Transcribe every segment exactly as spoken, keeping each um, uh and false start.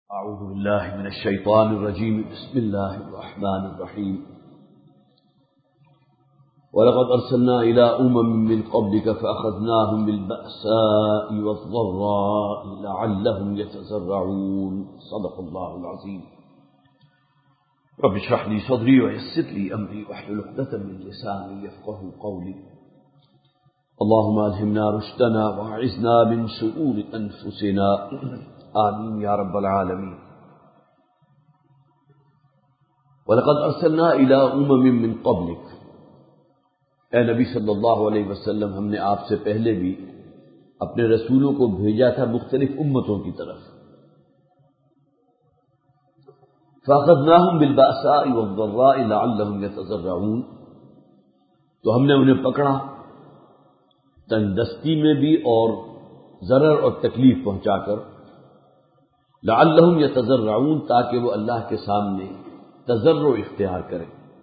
اعوذ باللہ من الشیطان الرجیم بسم اللہ الرحمن الرحیم وَلَقَدْ أَرْسَلْنَا إِلَىٰ أُمَمٍ مِّن قَبْلِكَ فَأَخَذْنَاهُم بِالْبَأْسَاءِ وَالضَّرَّاءِ لَعَلَّهُمْ يَتَضَرَّعُونَ صدق اللہ العظیم رب اشرح لي صدری ويسر لي أمری واحلل عقدة من لسانی يفقهوا قولی اللهم ألهمنا رشدنا وأعذنا من شرور أنفسنا آمین یا رب العالمین وَلَقَدْ أَرْسَلْنَا إِلَىٰ أُمَمٍ مِّن قَبْلِكَ اے نبی صلی اللہ علیہ وسلم، ہم نے آپ سے پہلے بھی اپنے رسولوں کو بھیجا تھا مختلف امتوں کی طرف۔ فَأَخَذْنَاهُمْ بِالْبَأْسَاءِ وَالضَّرَّاءِ لَعَلَّهُمْ يَتَضَرَّعُونَ تو ہم نے انہیں پکڑا تنگ دستی میں بھی اور ضرر اور تکلیف پہنچا کر، لعلہم یتضرعون تاکہ وہ اللہ کے سامنے تضرع اختیار کریں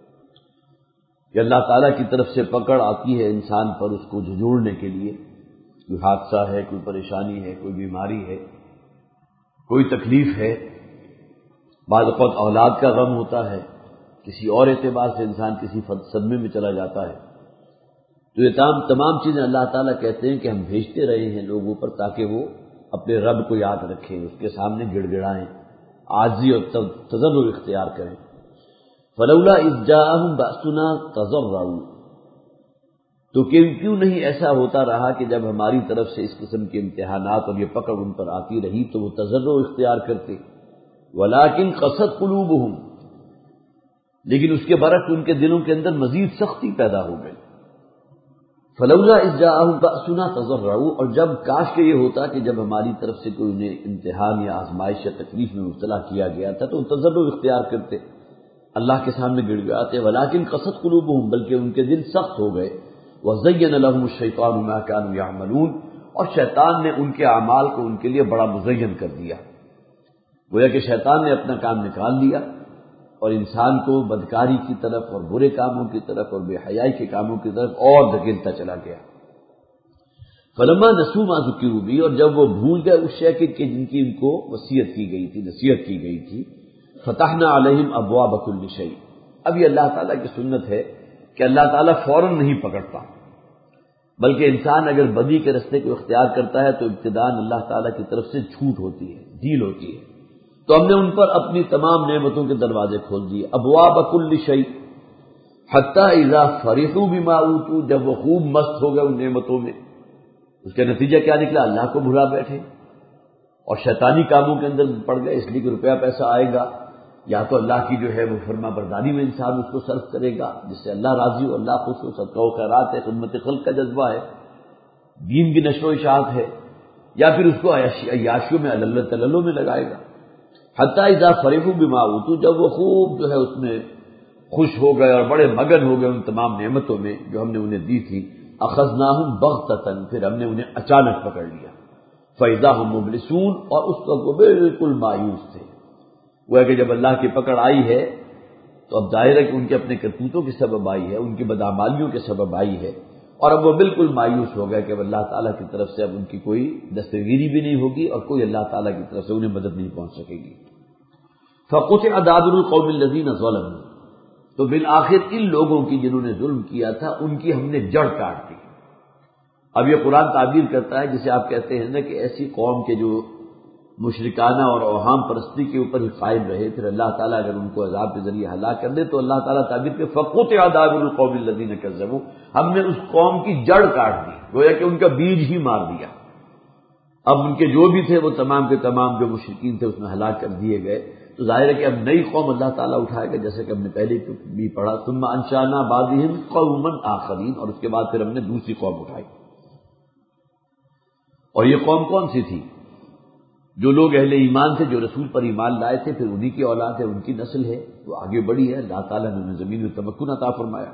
کہ اللہ تعالیٰ کی طرف سے پکڑ آتی ہے انسان پر اس کو جھنجھوڑنے کے لیے، کوئی حادثہ ہے، کوئی پریشانی ہے، کوئی بیماری ہے، کوئی تکلیف ہے، بعض اوقات اولاد کا غم ہوتا ہے، کسی اور اعتبار سے انسان کسی صدمے میں چلا جاتا ہے، تو یہ تمام تمام چیزیں اللہ تعالیٰ کہتے ہیں کہ ہم بھیجتے رہے ہیں لوگوں پر تاکہ وہ اپنے رب کو یاد رکھیں، اس کے سامنے گڑ گڑائیں، عاجزی اور تضرع اختیار کریں۔ فلولا اذ جاءہم بأسنا تضرعوا تو کیوں نہیں ایسا ہوتا رہا کہ جب ہماری طرف سے اس قسم کے امتحانات اور یہ پکڑ ان پر آتی رہی تو وہ تضرع اختیار کرتے، ولکن قست قلوبہم لیکن اس کے برعکس ان کے دلوں کے اندر مزید سختی پیدا ہو گئی۔ فلولا اذ جاءہم بأسنا تضرعوا اور جب کاش کہ یہ ہوتا کہ جب ہماری طرف سے کوئی انہیں امتحان یا آزمائش یا تکلیف میں مبتلا کیا گیا تھا تو تضرع اختیار کرتے، اللہ کے سامنے گڑ گڑاتے، ولکن قست قلوبہم بلکہ ان کے دل سخت ہو گئے، وزین لهم الشیطان ما كانوا يعملون اور شیطان نے ان کے اعمال کو ان کے لیے بڑا مزین کر دیا، گویا کہ شیطان نے اپنا کام نکال لیا اور انسان کو بدکاری کی طرف اور برے کاموں کی طرف اور بے حیائی کے کاموں کی طرف اور دھکیلتا چلا گیا۔ فلما نسوا ما ذکروا به اور جب وہ بھول گئے اس شے کے جن کی ان کو وصیت کی گئی تھی، نصیحت کی گئی تھی، فتحنا علیہم ابواب کل شیء اب یہ اللہ تعالیٰ کی سنت ہے کہ اللہ تعالیٰ فوراً نہیں پکڑتا، بلکہ انسان اگر بدی کے رستے کو اختیار کرتا ہے تو ابتداءً اللہ تعالیٰ کی طرف سے چھوٹ ہوتی ہے، ڈھیل ہوتی ہے، تو ہم نے ان پر اپنی تمام نعمتوں کے دروازے کھول دیے، ابواب کل شیء حتی اذا فرحوا بما اوتوا جب وہ خوب مست ہو گئے ان نعمتوں میں، اس کا نتیجہ کیا نکلا؟ اللہ کو بھلا بیٹھے اور شیطانی کاموں کے اندر پڑ گئے، اس لیے کہ روپیہ پیسہ آئے گا یا تو اللہ کی جو ہے وہ فرما برداری میں انسان اس کو صرف کرے گا جس سے اللہ راضی ہو، اللہ خوش ہو، صدقہ و خیرات ہے، خدمت خلق کا جذبہ ہے، دین کی نشر و اشاعت ہے، یا پھر اس کو عیاشیوں میں علل تللوں میں لگائے گا۔ حتی اذا فرحوا بما اوتوا جب وہ خوب جو ہے اس میں خوش ہو گئے اور بڑے مگن ہو گئے ان تمام نعمتوں میں جو ہم نے انہیں دی تھی، اخذناہم بغتۃ پھر ہم نے انہیں اچانک پکڑ لیا، فاذا ہم مبلسون اور اس وقت وہ بالکل مایوس تھے، وہ ہے کہ جب اللہ کی پکڑ آئی ہے تو اب ظاہر ہے کہ ان کے اپنے کرتوتوں کے سبب آئی ہے، ان کی بدعمالیوں کے سبب آئی ہے، اور اب وہ بالکل مایوس ہو گئے کہ اب اللہ تعالیٰ کی طرف سے اب ان کی کوئی دستگیری بھی نہیں ہوگی اور کوئی اللہ تعالیٰ کی طرف سے انہیں مدد نہیں پہنچ سکے گی۔ فَقُطِعَ دَابِرُ الْقَوْمِ الَّذِينَ ظَلَمُوا تو بالآخر ان لوگوں کی جنہوں نے ظلم کیا تھا ان کی ہم نے جڑ کاٹ دی۔ اب یہ قرآن تعبیر کرتا ہے جسے آپ کہتے ہیں نا کہ ایسی قوم کے جو مشرکانہ اور اوہام پرستی کے اوپر ہی قائم رہے، پھر اللہ تعالیٰ اگر ان کو عذاب کے ذریعے ہلاک کر دے تو اللہ تعالیٰ تعبیر کے فَقُطِعَ دَابِرُ الْقَوْمِ الَّذِينَ كَذَّبُوا ہم نے اس قوم کی جڑ کاٹ دی، گویا کہ ان کا بیج ہی مار دیا، اب ان کے جو بھی تھے وہ تمام کے تمام جو مشرکین تھے اس میں ہلاک کر دیے گئے۔ تو ظاہر ہے کہ اب نئی قوم اللہ تعالیٰ اٹھائے گا، جیسے کہ ہم نے پہلے بھی پڑھا ثم انشأنا بعدهم قوما آخرین اور اس کے بعد پھر ہم نے دوسری قوم اٹھائی، اور یہ قوم کون سی تھی؟ جو لوگ اہل ایمان تھے، جو رسول پر ایمان لائے تھے، پھر انہی کی اولاد ہے، ان کی نسل ہے، وہ آگے بڑھی ہے، اللہ تعالیٰ نے انہیں زمین میں تمکن عطا فرمایا۔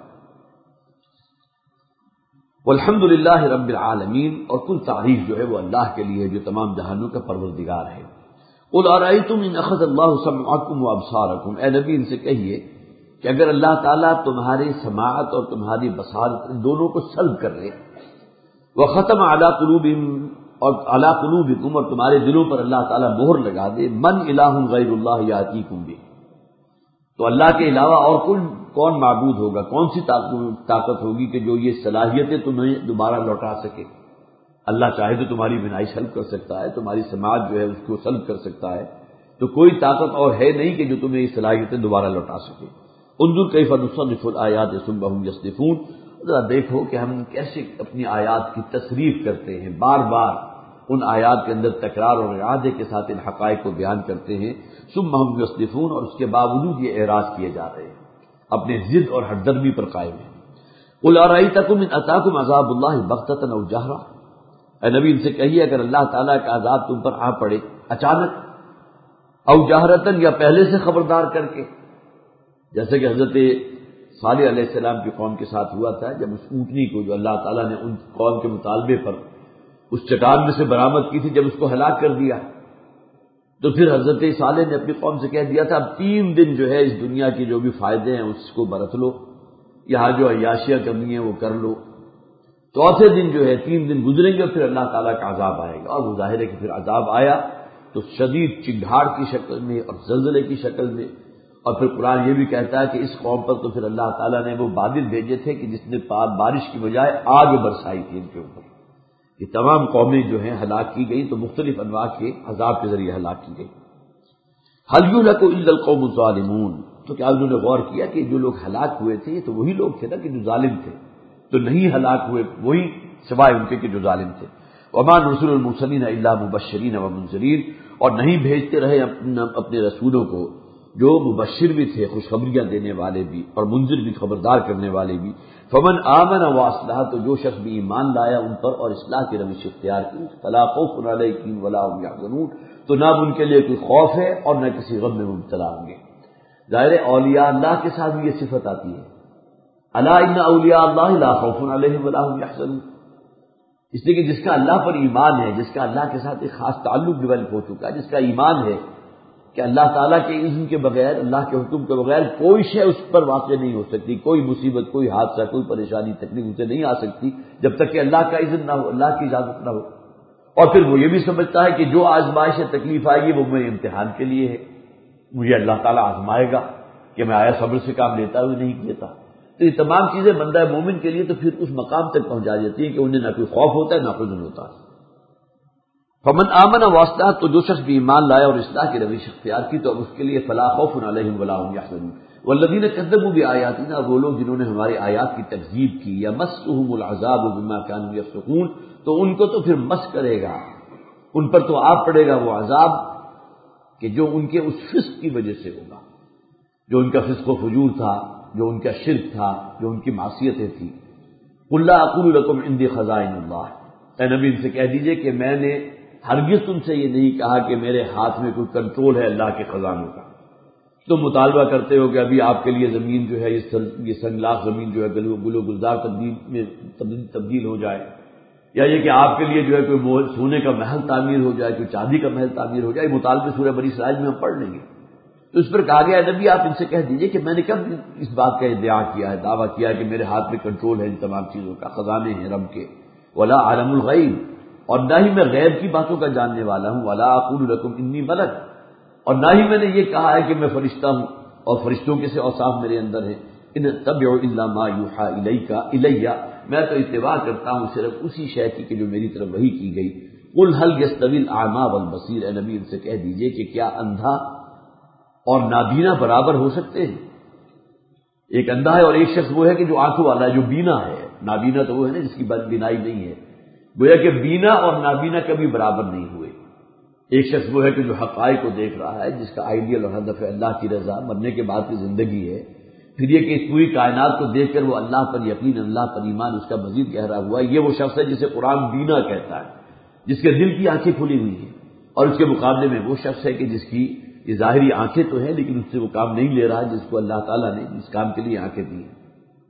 والحمد للہ رب العالمین اور کل تعریف جو ہے وہ اللہ کے لیے جو تمام جہانوں کا پروردگار ہے۔ قل ارأیتم ان اخذ اللہ سمعکم وابصارکم اے نبی ان سے کہیے کہ اگر اللہ تعالیٰ تمہاری سماعت اور تمہاری بصارت دونوں کو سلب کر لے، وختم علی قلوبہم اور علی قلوبکم، اور تمہارے دلوں پر اللہ تعالیٰ مہر لگا دے، من الہ غیر اللہ یاتیکم بہ، تو اللہ کے علاوہ اور کون کون معبود ہوگا، کون سی طاقت ہوگی کہ جو یہ صلاحیتیں تمہیں دوبارہ لوٹا سکے۔ اللہ چاہے تو تمہاری بینائی سلب کر سکتا ہے، تمہاری سماعت جو ہے اس کو سلب کر سکتا ہے، تو کوئی طاقت اور ہے نہیں کہ جو تمہیں یہ صلاحیتیں دوبارہ لوٹا سکے۔ انظر کیف نصرف الآیات ثم هم یصدفون، ذرا دیکھو کہ ہم کیسے اپنی آیات کی تصریف کرتے ہیں، بار بار ان آیات کے اندر تکرار اور اعادے کے ساتھ ان حقائق کو بیان کرتے ہیں، ثم هم یصدفون، اور اس کے باوجود یہ اعراض کیے جا رہے ہیں، اپنے ضد اور ہردرمی پر قائم ہیں۔ قل ارأیتکم ان اتاکم عذاب اللہ بغتۃ او جہرا، اے نبی ان سے کہیے اگر اللہ تعالیٰ کا عذاب تم پر آ پڑے اچانک، او جہرتن، یا پہلے سے خبردار کر کے، جیسے کہ حضرت صالح علیہ السلام کی قوم کے ساتھ ہوا تھا، جب اس اونٹنی کو جو اللہ تعالیٰ نے ان قوم کے مطالبے پر اس چٹان میں سے برآمد کی تھی، جب اس کو ہلاک کر دیا، تو پھر حضرت صالح نے اپنی قوم سے کہہ دیا تھا اب تین دن جو ہے اس دنیا کی جو بھی فائدے ہیں اس کو برت لو، یہاں جو عیاشیاں کرنی ہیں وہ کر لو، چوتھے دن جو ہے تین دن گزریں گے اور پھر اللہ تعالیٰ کا عذاب آئے گا، اور وہ ظاہر ہے کہ پھر عذاب آیا تو شدید چنگھاڑ کی شکل میں اور زلزلے کی شکل میں، اور پھر قرآن یہ بھی کہتا ہے کہ اس قوم پر تو پھر اللہ تعالیٰ نے وہ بادل بھیجے تھے کہ جس نے بارش کی بجائے آگ برسائی تھی ان کے اوپر، یہ تمام قومیں جو ہیں ہلاک کی گئی، تو مختلف انواع کے عذاب کے ذریعے ہلاک کی گئی۔ هل يهلك الا القوم الظالمون، تو کیا انہوں نے غور کیا کہ جو لوگ ہلاک ہوئے تھے یہ تو وہی لوگ تھے نا کہ جو ظالم تھے، تو نہیں ہلاک ہوئے وہی سوائے ان کے کہ جو ظالم تھے۔ وما نرسل المرسلین الا مبشرین ومنذرین، اور نہیں بھیجتے رہے اپنے رسولوں کو جو مبشر بھی تھے، خوشخبریاں دینے والے بھی، اور منذر بھی، خبردار کرنے والے بھی۔ فمن آمن واصلح، تو جو شخص بھی ایمان لایا ان پر اور اصلاح کی روش اختیار کی، فلا خوف علیہم ولا هم يحزنون، تو نہ ان کے لیے کوئی خوف ہے اور نہ کسی غم میں مبتلا ہوں گے۔ ظاہر اولیاء اللہ کے ساتھ بھی یہ صفت آتی ہے، الا ان اولیاء اللہ لا خوف علیہم ولا هم يحزنون، اس لیے کہ جس کا اللہ پر ایمان ہے، جس کا اللہ کے ساتھ ایک خاص تعلق ڈیولپ ہو چکا ہے، جس کا ایمان ہے کہ اللہ تعالیٰ کے اذن کے بغیر، اللہ کے حکم کے بغیر کوئی شے اس پر واقع نہیں ہو سکتی، کوئی مصیبت، کوئی حادثہ، کوئی پریشانی، تکلیف اسے نہیں آ سکتی جب تک کہ اللہ کا اذن نہ ہو، اللہ کی اجازت نہ ہو۔ اور پھر وہ یہ بھی سمجھتا ہے کہ جو آزمائش ہے، تکلیف آئے گی وہ میرے امتحان کے لیے ہے، مجھے اللہ تعالیٰ آزمائے گا کہ میں آیا صبر سے کام لیتا ہوں نہیں لیتا۔ تو یہ تمام چیزیں بندہ مومن کے لیے تو پھر اس مقام تک پہنچا دیتی ہیں کہ انہیں نہ کوئی خوف ہوتا ہے نہ حزن ہوتا ہے۔ فمن آمن واصلح، تو جو شخص بھی ایمان لایا اور اصلاح کی روش اختیار کی تو اب اس کے لیے فلا خوف علیہم ولا هم يحزنون۔ والذین کذبوا بآیاتنا، وہ لوگ جنہوں نے ہماری آیات کی تکذیب کی، یمسهم العذاب بما كانوا یفسقون، تو ان کو تو پھر مس کرے گا، ان پر تو آ پڑے گا وہ عذاب کہ جو ان کے اس فسق کی وجہ سے ہوگا، جو ان کا فسق و فجور تھا، جو ان کا شرک تھا، جو ان کی معصیتیں تھیں۔ قل لا اقول لكم عندي خزائن اللہ، اے نبی ان سے کہہ دیجئے کہ میں نے ہرگز تم سے یہ نہیں کہا کہ میرے ہاتھ میں کوئی کنٹرول ہے اللہ کے خزانوں کا۔ تم مطالبہ کرتے ہو کہ ابھی آپ کے لیے زمین جو ہے یہ سنگلاخ زمین جو ہے گل و گلزار تبدیل میں تبدیل ہو جائے، یا یہ کہ آپ کے لیے جو ہے کوئی سونے کا محل تعمیر ہو جائے، کوئی چاندی کا محل تعمیر ہو جائے، مطالبے سورہ بنی اسرائیل میں ہم پڑھ لیں گے۔ تو اس پر کہا گیا ہے نبی آپ ان سے کہہ دیجئے کہ میں نے کب اس بات کا ادعا کیا ہے، دعویٰ کیا ہے کہ میرے ہاتھ میں کنٹرول ہے ان تمام چیزوں کا، خزانے ہیں رب کے۔ ولا عالم الغیب، اور نہ ہی میں غیب کی باتوں کا جاننے والا ہوں، ولا اقول لکم انی ملک، اور نہ ہی میں نے یہ کہا ہے کہ میں فرشتہ ہوں اور فرشتوں کے سے اوصاف میرے اندر ہیں۔ ان اتبع الا ما یوحى الیک الی، میں تو اتباع کرتا ہوں صرف اسی شے کی کہ جو میری طرف وحی کی گئی۔ قل هل يستوي الاعمى والبصير، اے نبی ان سے کہہ دیجئے کہ کیا اندھا اور نابینا برابر ہو سکتے ہیں؟ ایک اندھا ہے اور ایک شخص وہ ہے کہ جو آنکھوں والا ہے، جو بینا ہے۔ نابینا تو وہ ہے نا جس کی بینائی نہیں ہے، گویا کہ بینا اور نابینا کبھی برابر نہیں ہوئے۔ ایک شخص وہ ہے کہ جو حقائق کو دیکھ رہا ہے، جس کا آئیڈیل اور ہدف ہے اللہ کی رضا، مرنے کے بعد کی زندگی ہے، پھر یہ کہ اس پوری کائنات کو دیکھ کر وہ اللہ پر یقین، اللہ پر ایمان اس کا مزید گہرا ہوا ہے، یہ وہ شخص ہے جسے قرآن بینا کہتا ہے، جس کے دل کی آنکھیں کھلی ہوئی ہیں۔ اور اس کے مقابلے میں وہ شخص ہے کہ جس کی یہ ظاہری آنکھیں تو ہیں لیکن اس سے وہ کام نہیں لے رہا جس کو اللہ تعالیٰ نے جس کام کے لیے آنکھیں دی ہیں۔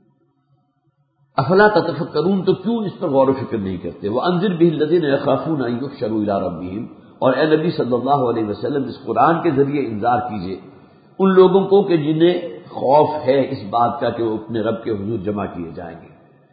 افلا تتفکرون، تو کیوں اس پر غور و فکر نہیں کرتے؟ وانذر به الذین یخافون ان یحشروا الی ربہم، اور اے نبی صلی اللہ علیہ وسلم اس قرآن کے ذریعے انذار کیجئے ان لوگوں کو کہ جنہیں خوف ہے اس بات کا کہ وہ اپنے رب کے حضور جمع کیے جائیں گے۔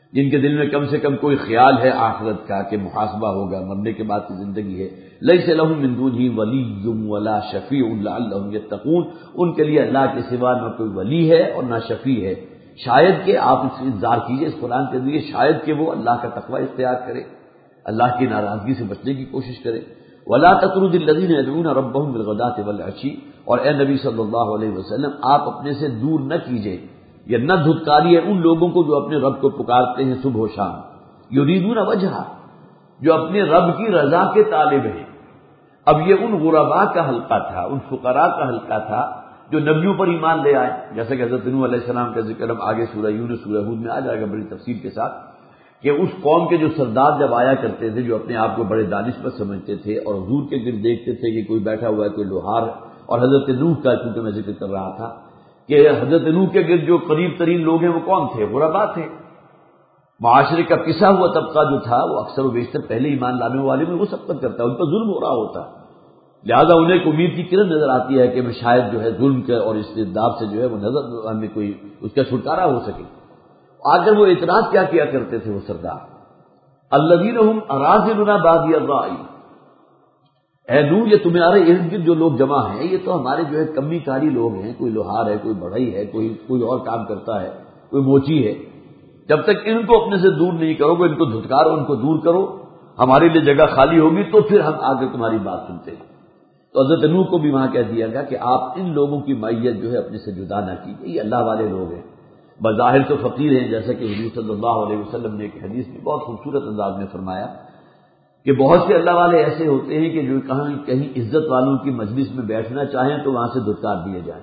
جن کے دل میں کم سے کم کوئی خیال ہے آخرت کا کہ محاسبہ ہوگا، مرنے کے بعد کی زندگی ہے. لیس لہم من دونہ ولی ولا شفیع لعلہم یتقون، ان کے لیے اللہ کے سوا نہ کوئی ولی ہے اور نہ شفیع ہے، شاید کہ آپ اس سے انتظار کیجئے اس قرآن کے ذریعے، شاید کہ وہ اللہ کا تقوی اختیار کرے، اللہ کی ناراضگی سے بچنے کی کوشش کرے. ولا تطرد الذین یدعون ربهم بالغداۃ والعشی، اور اے نبی صلی اللہ علیہ وسلم آپ اپنے سے دور نہ کیجئے یا نہ دھتکاریے ان لوگوں کو جو اپنے رب کو پکارتے ہیں صبح و شام، یریدون وجہہ، جو اپنے رب کی رضا کے طالب ہیں. اب یہ ان غرباء کا حلقہ تھا، ان فقراء کا حلقہ تھا جو نبیوں پر ایمان لے آئے، جیسا کہ حضرت نوح علیہ السلام کا ذکر اب آگے سورہ یونس سورہ ہود میں آ جائے گا بڑی تفصیل کے ساتھ، کہ اس قوم کے جو سردار جب آیا کرتے تھے جو اپنے آپ کو بڑے دانشور سمجھتے تھے اور حضور کے گرد دیکھتے تھے کہ کوئی بیٹھا ہوا ہے کوئی لوہار ہے، اور حضرت نوح کا چونکہ میں ذکر کر رہا تھا کہ حضرت نوح کے گرد جو قریب ترین لوگ ہیں وہ کون تھے؟ غرباء تھے. معاشرے کا پسا ہوا طبقہ جو تھا وہ اکثر و بیشتر پہلے ایمان لانے والے میں وہ سبقت کرتا ہے، ان پر ظلم ہو رہا ہوتا ہے، لہذا انہیں ایک امید کی کرن نظر آتی ہے کہ شاید جو ہے ظلم کے اور استبداد سے جو ہے وہ نظر ہمیں کوئی اس کا چھٹکارا ہو سکے. آخر وہ اعتراض کیا کیا کرتے تھے وہ سردار؟ الذین هم اراذلنا بادی الرأی، اے نوح یہ تمہارے ارد گرد جو لوگ جمع ہیں یہ تو ہمارے جو ہے کمی کاری لوگ ہیں، کوئی لوہار ہے، کوئی بڑھئی ہے، کوئی کوئی اور کام کرتا ہے، کوئی موچی ہے. جب تک ان کو اپنے سے دور نہیں کرو گے، ان کو دھتکارو، ان کو دور کرو، ہمارے لیے جگہ خالی ہوگی تو پھر ہم آگے تمہاری بات سنتے ہیں. تو حضرت نوح کو بھی وہاں کہہ دیا گیا کہ آپ ان لوگوں کی معیت جو ہے اپنے سے جدا نہ کیجیے، یہ اللہ والے لوگ ہیں، بظاہر تو فقیر ہیں، جیسا کہ حضور صلی اللہ علیہ وسلم نے ایک حدیث میں بہت خوبصورت انداز میں فرمایا کہ بہت سے اللہ والے ایسے ہوتے ہیں کہ جو کہیں کہیں عزت والوں کی مجلس میں بیٹھنا چاہیں تو وہاں سے دھتکار دیے جائیں.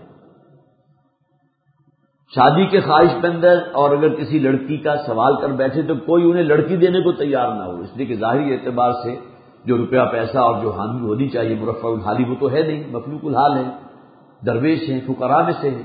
شادی کے خواہش کے اندر اور اگر کسی لڑکی کا سوال کر بیٹھے تو کوئی انہیں لڑکی دینے کو تیار نہ ہو، اس لیے کہ ظاہری اعتبار سے جو روپیہ پیسہ اور جو حامی ہونی چاہیے مرفع الحالی وہ تو ہے نہیں، مخلوق الحال ہے، درویش ہیں، فقراء میں سے ہیں.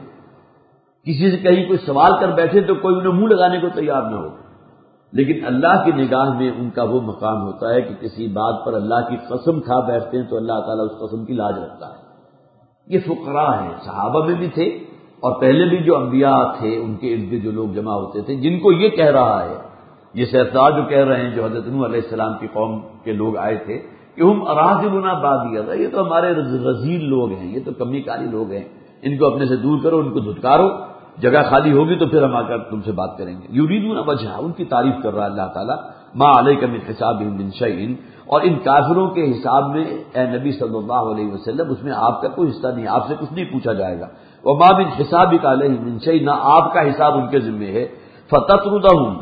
کسی سے کہیں کوئی سوال کر بیٹھے تو کوئی انہیں منہ لگانے کو تیار نہ ہو، لیکن اللہ کی نگاہ میں ان کا وہ مقام ہوتا ہے کہ کسی بات پر اللہ کی قسم کھا بیٹھتے ہیں تو اللہ تعالیٰ اس قسم کی لاج رکھتا ہے. یہ فقراء ہیں، صحابہ میں بھی تھے اور پہلے بھی جو انبیاء تھے ان کے ارد گرد جو لوگ جمع ہوتے تھے، جن کو یہ کہہ رہا ہے، یہ سردار جو کہہ رہے ہیں جو حضرت نوح علیہ السلام کی قوم کے لوگ آئے تھے کہ ہم اراذلنا بادی الرأی، یہ تو ہمارے رذیل لوگ ہیں، یہ تو کمی کاری لوگ ہیں، ان کو اپنے سے دور کرو، ان کو دھتکارو، جگہ خالی ہوگی تو پھر ہم آ کر تم سے بات کریں گے. یریدون وجہہ، ان کی تعریف کر رہا ہے اللہ تعالیٰ. ما علیک من حسابہم من شیء، اور ان کافروں کے حساب میں اے نبی صلی اللہ علیہ وسلم اس میں آپ کا کوئی حصہ نہیں، آپ سے کچھ نہیں پوچھا جائے گا. وما من حسابک علیہم من شیء، نہ آپ کا حساب ان کے ذمہ ہے. فتطردہم،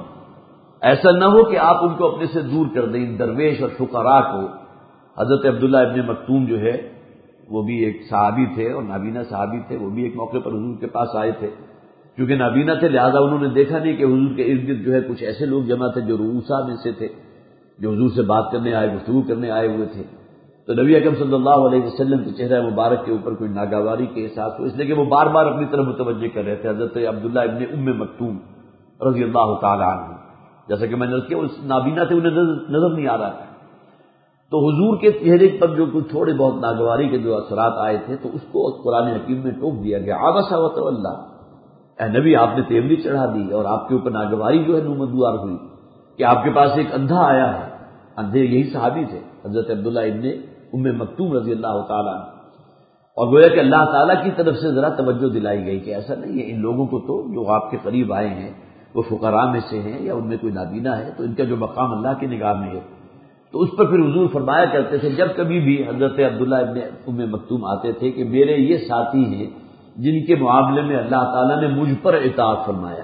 ایسا نہ ہو کہ آپ ان کو اپنے سے دور کر دیں، درویش اور فقراء کو. حضرت عبداللہ ابن مکتوم جو ہے وہ بھی ایک صحابی تھے اور نابینا صحابی تھے، وہ بھی ایک موقع پر حضور کے پاس آئے تھے. کیونکہ نابینا تھے لہذا انہوں نے دیکھا نہیں کہ حضور کے ارد گرد جو ہے کچھ ایسے لوگ جمع تھے جو رؤوسا میں سے تھے، جو حضور سے بات کرنے آئے، گفتگو کرنے آئے ہوئے تھے. تو نبی اکرم صلی اللہ علیہ وسلم کے چہرہ مبارک کے اوپر کوئی ناگواری کے احساس ہو، اس لیے کہ وہ بار بار اپنی طرف متوجہ کر رہے تھے حضرت عبداللہ ابن ام مکتوم رضی اللہ تعالی عنہ. جیسا کہ میں نے کیا اس نابینا تھے، انہیں نظر نہیں آ رہا تھا. تو حضور کے چہرے پر جو کچھ تھوڑے بہت ناگواری کے جو اثرات آئے تھے تو اس کو قرآن حکیم میں ٹوک دیا گیا. عبس وتولی، اے نبی آپ نے تیوری چڑھا دی اور آپ کے اوپر ناگواری جو ہے نمودوار ہوئی کہ آپ کے پاس ایک اندھا آیا ہے. اندھے یہی صحابی تھے حضرت عبداللہ ابن ام مکتوم رضی اللہ تعالیٰ عنہ. اور گویا کہ اللہ تعالیٰ کی طرف سے ذرا توجہ دلائی گئی کہ ایسا نہیں ہے، ان لوگوں کو تو جو آپ کے قریب آئے ہیں وہ فقراء میں سے ہیں یا ان میں کوئی نابینا ہے تو ان کا جو مقام اللہ کی نگاہ میں ہے. تو اس پر پھر حضور فرمایا کرتے تھے جب کبھی بھی حضرت عبداللہ ابن ام مکتوم آتے تھے کہ میرے یہ ساتھی ہیں جن کے معاملے میں اللہ تعالیٰ نے مجھ پر اطاعت فرمایا.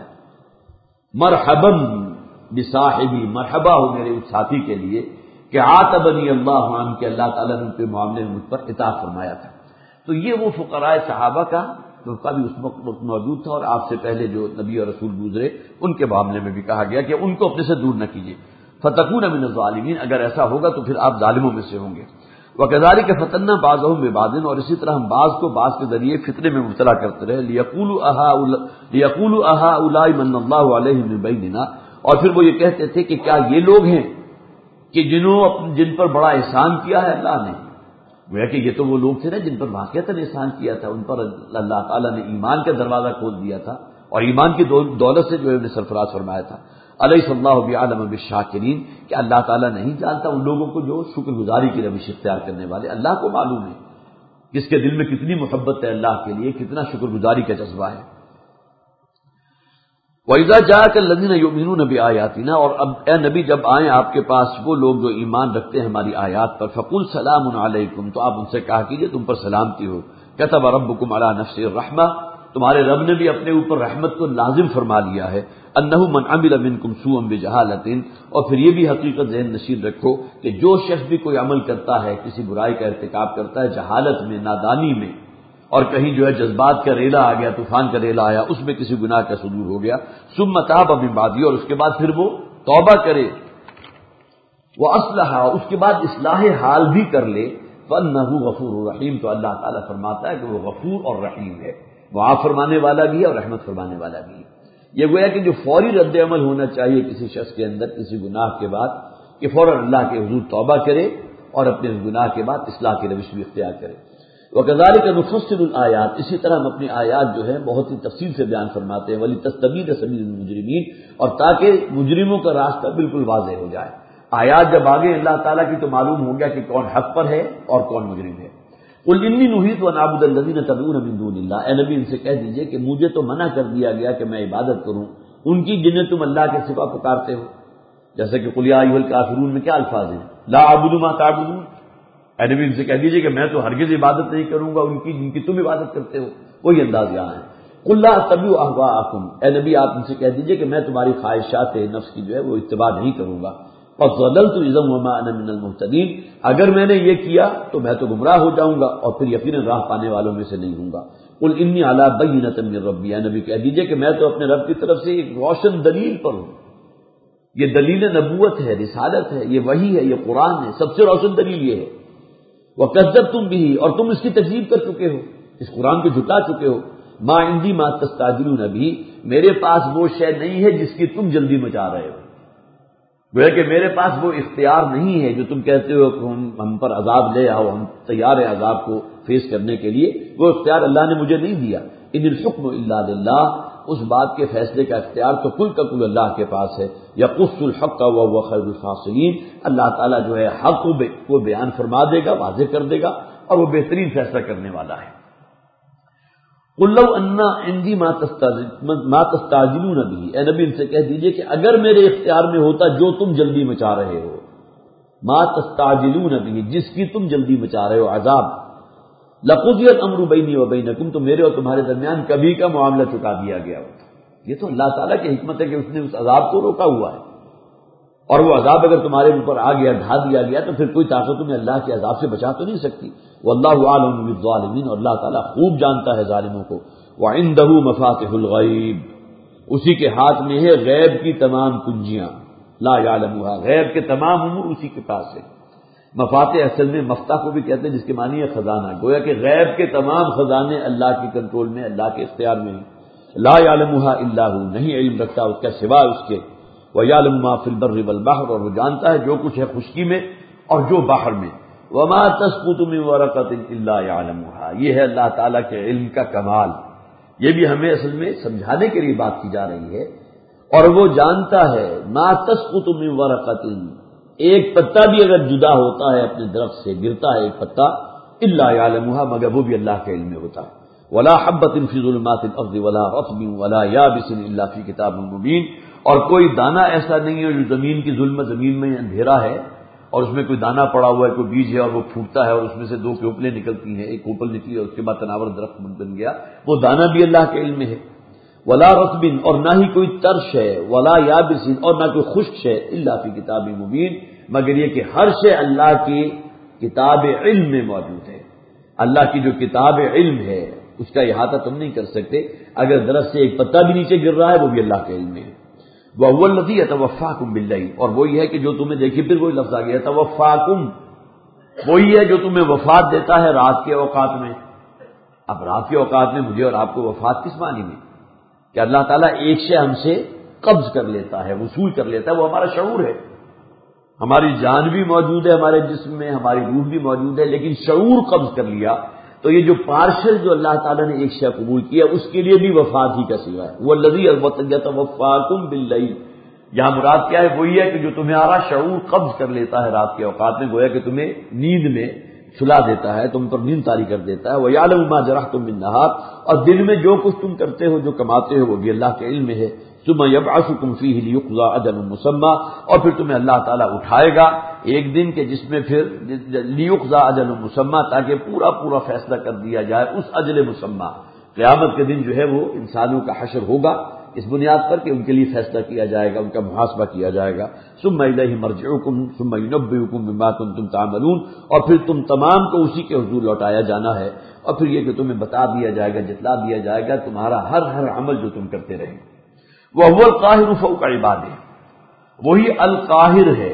مرحبا بصاحبی، مرحبا ہو میرے اس ساتھی کے لیے کہ عاتبنی اللہ عنہ، کہ اللہ تعالیٰ نے ان کے معاملے میں مجھ پر اطاعت فرمایا تھا. تو یہ وہ فقراء صحابہ کا کا بھی اس وقت موجود تھا اور آپ سے پہلے جو نبی اور رسول گزرے ان کے معاملے میں بھی کہا گیا کہ ان کو اپنے سے دور نہ کیجیے. فتکون من الظالمین، اگر ایسا ہوگا تو پھر آپ ظالموں میں سے ہوں گے. وکذالک فتنا بعضهم ببعض، اور اسی طرح ہم بعض کو بعض کے ذریعے فتنے میں مبتلا کرتے رہے. لیقولوا لیقولوا اهؤلاء من اللہ علیہم من بیننا، اور پھر وہ یہ کہتے تھے کہ کیا یہ لوگ ہیں کہ جنہوں جن پر بڑا احسان کیا ہے اللہ نے. گویا کہ یہ تو وہ لوگ تھے نا جن پر واقعتاً احسان کیا تھا، ان پر اللہ تعالیٰ نے ایمان کا دروازہ کھول دیا تھا اور ایمان کی دولت سے جو ہے انہیں سرفراز فرمایا تھا. الیس اللہ بعلم بالشاکرین، کہ اللہ تعالیٰ نہیں جانتا ان لوگوں کو جو شکر گزاری کی روش اختیار کرنے والے، اللہ کو معلوم ہے کس کے دل میں کتنی محبت ہے اللہ کے لیے، کتنا شکر گزاری کا جذبہ ہے۔ وَإِذَا جَاءَكَ الَّذِينَ يُؤْمِنُونَ بِآيَاتِنَا، اور اب اے نبی جب آئیں آپ کے پاس وہ لوگ جو ایمان رکھتے ہیں ہماری آیات پر، فَقُلْ سَلَامٌ عَلَيْكُمْ، تو آپ ان سے کہا کیجئے تم پر سلامتی ہو، كَتَبَ رَبُّكُمْ عَلَى نَفْسِهِ الرَّحْمَةَ، تمہارے رب نے بھی اپنے اوپر رحمت کو لازم فرما لیا ہے، أَنَّهُ مَنْ عَمِلَ مِنْكُمْ سُوءًا بِجَهَالَةٍ، اور پھر یہ بھی حقیقت ذہن نشین رکھو کہ جو شخص بھی کوئی عمل کرتا ہے، کسی برائی کا ارتکاب کرتا ہے جہالت میں، نادانی میں، اور کہیں جو ہے جذبات کا ریلا آ گیا، طوفان کا ریلا آیا، اس میں کسی گناہ کا صدور ہو گیا، ثم تاب من بعد، اور اس کے بعد پھر وہ توبہ کرے، وہ اصلح، اس کے بعد اصلاح حال بھی کر لے، فَإِنَّهُ غَفُورٌ رَحِيمٌ، تو اللہ تعالیٰ فرماتا ہے کہ وہ غفور اور رحیم ہے، معاف فرمانے والا بھی ہے اور رحمت فرمانے والا بھی ہے۔ یہ گویا کہ جو فوری رد عمل ہونا چاہیے کسی شخص کے اندر کسی گناہ کے بعد، کہ فوراً اللہ کے حضور توبہ کرے اور اپنے گناہ کے بعد اصلاح کی روش بھی اختیار کرے۔ وَكَذَلِكَ نُفَصِّلُ الْآيَاتِ، اسی طرح ہم اپنی آیات جو ہے بہت ہی تفصیل سے بیان فرماتے ہیں، وَلِتَسْتَبِينَ سَبِيلُ الْمُجْرِمِينَ، اور تاکہ مجرموں کا راستہ بالکل واضح ہو جائے۔ آیات جب آگے اللہ تعالیٰ کی تو معلوم ہو گیا کہ کون حق پر ہے اور کون مجرم ہے۔ قُلْ إِنِّي نُهِيتُ أَنْ أَعْبُدَ الَّذِينَ تَدْعُونَ مِن دُونِ اللَّهِ، اے نبی ان سے کہہ دیجئے کہ مجھے تو منع کر دیا گیا کہ میں عبادت کروں ان کی جنہیں تم اللہ کے سوا پکارتے ہو، جیسے کہ قُلْ يَا أَيُّهَا الْكَافِرُونَ میں کیا الفاظ ہیں، لَا أَعْبُدُ مَا تَعْبُدُونَ، اے نبی ان سے کہہ دیجئے کہ میں تو ہرگز عبادت نہیں کروں گا ان کی جن کی تم عبادت کرتے ہو، وہی انداز یہاں ہے۔ قُلْ لَا أَتَّبِعُ أَهْوَاءَكُمْ، اے نبی آپ ان سے کہہ دیجئے کہ میں تمہاری خواہشات نفس کی جو ہے وہ اتباع نہیں کروں گا، فَضَلَلْتُ إِذًا وَمَا أَنَا مِنَ الْمُهْتَدِينَ، اگر میں نے یہ کیا تو میں تو گمراہ ہو جاؤں گا اور پھر یقیناً راہ پانے والوں میں سے نہیں ہوں گا۔ قُلْ إِنِّي عَلَىٰ بَيِّنَةٍ مِّن رَّبِّي، اے نبی کہہ دیجئے کہ میں تو اپنے رب کی طرف سے ایک روشن دلیل پر ہوں، یہ دلیل نبوت ہے، رسالت ہے، یہ وحی ہے، یہ قرآن ہے، سب سے روشن دلیل یہ ہے۔ وَكَذَّبْتُم بِهِ، اور تم اس کی تکذیب کر چکے ہو، اس قرآن کو جھٹلا چکے ہو۔ مَا عِندِي مَا تَسْتَعْجِلُونَ بِهِ، میرے پاس وہ شے نہیں ہے جس کی تم جلدی مچا رہے ہو، گویا کہ میرے پاس وہ اختیار نہیں ہے جو تم کہتے ہو کہ ہم ہم پر عذاب لے آؤ، ہم تیار ہیں عذاب کو فیس کرنے کے لیے، وہ اختیار اللہ نے مجھے نہیں دیا۔ ان الحکم الا للہ، اس بات کے فیصلے کا اختیار تو کل کا کل اللہ کے پاس ہے۔ یقص الحق وهو خیر الفاصلین، اللہ تعالیٰ جو ہے حق کو بیان فرما دے گا، واضح کر دے گا، اور وہ بہترین فیصلہ کرنے والا ہے۔ قُلْ لَوْ أَنَّ عِندِي مَا تَسْتَعْجِلُونَ بِهِ، اے نبی ان سے کہہ دیجئے کہ اگر میرے اختیار میں ہوتا جو تم جلدی مچا رہے ہو، ما تستعجلون به، جس کی تم جلدی مچا رہے ہو عذاب، لَقُضِيَ الْأَمْرُ بَيْنِي وَبَيْنَكُمْ، تو میرے اور تمہارے درمیان کبھی کا معاملہ چکا دیا گیا ہوتا۔ یہ تو اللہ تعالیٰ کی حکمت ہے کہ اس نے اس عذاب کو روکا ہوا ہے، اور وہ عذاب اگر تمہارے اوپر آ گیا، ڈھا دیا گیا، تو پھر کوئی طاقت تمہیں اللہ کے عذاب سے بچا تو نہیں سکتی۔ واللہ اعلم بالظالمین، اور اللہ تعالیٰ خوب جانتا ہے ظالموں کو۔ وعنده مفاتح الغیب، اسی کے ہاتھ میں ہے غیب کی تمام کنجیاں، لا یعلمها، غیب کے تمام امور اسی کے پاس ہے۔ مفاتح اصل میں مفتاح کو بھی کہتے ہیں جس کے معنی ہے خزانہ، گویا کہ غیب کے تمام خزانے اللہ کے کنٹرول میں، اللہ کے اختیار میں ہیں۔ لا یعلمها الا هو، نہیں علم رکھتا اس کا سوا اس کے۔ وَيَعْلَمُ مَا فِي الْبَرِّ وَالْبَحْرِ، اور وہ جانتا ہے جو کچھ ہے خشکی میں اور جو باہر میں۔ وَمَا تَسْقُطُ مِن وَرَقَةٍ إِلَّا يَعْلَمُهَا، یہ ہے اللہ تعالیٰ کے علم کا کمال۔ یہ بھی ہمیں اصل میں سمجھانے کے لیے بات کی جا رہی ہے، اور وہ جانتا ہے مَا تَسْقُطُ مِن وَرَقَةٍ، ایک پتا بھی اگر جدا ہوتا ہے اپنے درخت سے، گرتا ہے ایک پتا، إِلَّا يَعْلَمُهَا، مگر وہ بھی اللہ کے علم میں ہوتا ہے۔ وَلَا حَبَّةٍ فِي ظُلُمَاتِ الْأَرْضِ وَلَا رَطْبٍ وَلَا يَابِسٍ إِلَّا فِي كِتَابٍ مُبِينٍ، اور کوئی دانہ ایسا نہیں ہے جو زمین کی ظلمت، زمین میں اندھیرا ہے اور اس میں کوئی دانہ پڑا ہوا ہے، کوئی بیج ہے اور وہ پھوٹتا ہے اور اس میں سے دو کھوپلیں نکلتی ہیں، ایک کھوپل نکلی اور اس کے بعد تناور درخت بن گیا، وہ دانہ بھی اللہ کے علم میں ہے۔ ولا رطب، اور نہ ہی کوئی ترش ہے، ولا یابس، اور نہ کوئی خشک ہے، الا فی کتاب مبین، مگر یہ کہ ہر شے اللہ کی کتاب علم میں موجود ہے۔ اللہ کی جو کتاب علم ہے اس کا احاطہ تم نہیں کر سکتے، اگر درخت سے ایک پتا بھی نیچے گر رہا ہے وہ بھی اللہ کے علم میں ہے۔ وَهُوَ الَّذِي يَتَوَفَّاكُم بِاللَّيْلِ، اور وہی ہے کہ جو تمہیں دیکھیے پھر وہی لفظ آ گیا يَتَوَفَّاكُم، وہی ہے جو تمہیں وفات دیتا ہے رات کے اوقات میں۔ اب رات کے اوقات میں مجھے اور آپ کو وفات کس معنی میں؟ کہ اللہ تعالیٰ ایک شے ہم سے قبض کر لیتا ہے، وصول کر لیتا ہے، وہ ہمارا شعور ہے۔ ہماری جان بھی موجود ہے ہمارے جسم میں، ہماری روح بھی موجود ہے، لیکن شعور قبض کر لیا، تو یہ جو پارشل جو اللہ تعالیٰ نے ایک شے قبول کیا اس کے لیے بھی وفات ہی کا سوا ہے۔ وہ الذی یتوفاکم باللیل، یہاں مراد کیا ہے؟ وہی ہے کہ جو تمہارا شعور قبض کر لیتا ہے رات کے اوقات میں، گویا کہ تمہیں نیند میں سلا دیتا ہے، تم پر نیند طاری کر دیتا ہے۔ وَيَعْلَمُ مَا جَرَحْتُم بِالنَّهَارِ، اور دن میں جو کچھ تم کرتے ہو، جو کماتے ہو، وہ بھی اللہ کے علم میں ہے۔ ثُمَّ يَبْعَثُكُمْ فِيهِ لِيُقْضَىٰ أَجَلٌ مُّسَمًّى، اور پھر تمہیں اللہ تعالیٰ اٹھائے گا ایک دن کے جس میں پھر لِيُقْضَىٰ أَجَلٌ مُّسَمًّى، تاکہ پورا پورا فیصلہ کر دیا جائے اس اجل مسمى۔ قیامت کے دن جو ہے وہ انسانوں کا حشر ہوگا اس بنیاد پر کہ ان کے لیے فیصلہ کیا جائے گا، ان کا محاسبہ کیا جائے گا۔ ثم الیہ مرجعکم ثم ینبئکم بما کنتم تعملون، اور پھر تم تمام کو اسی کے حضور لوٹایا جانا ہے، اور پھر یہ کہ تمہیں بتا دیا جائے گا، جتلا دیا جائے گا تمہارا ہر ہر عمل جو تم کرتے رہے۔ وہو القاہر فوق عبادہ، وہی القاہر ہے۔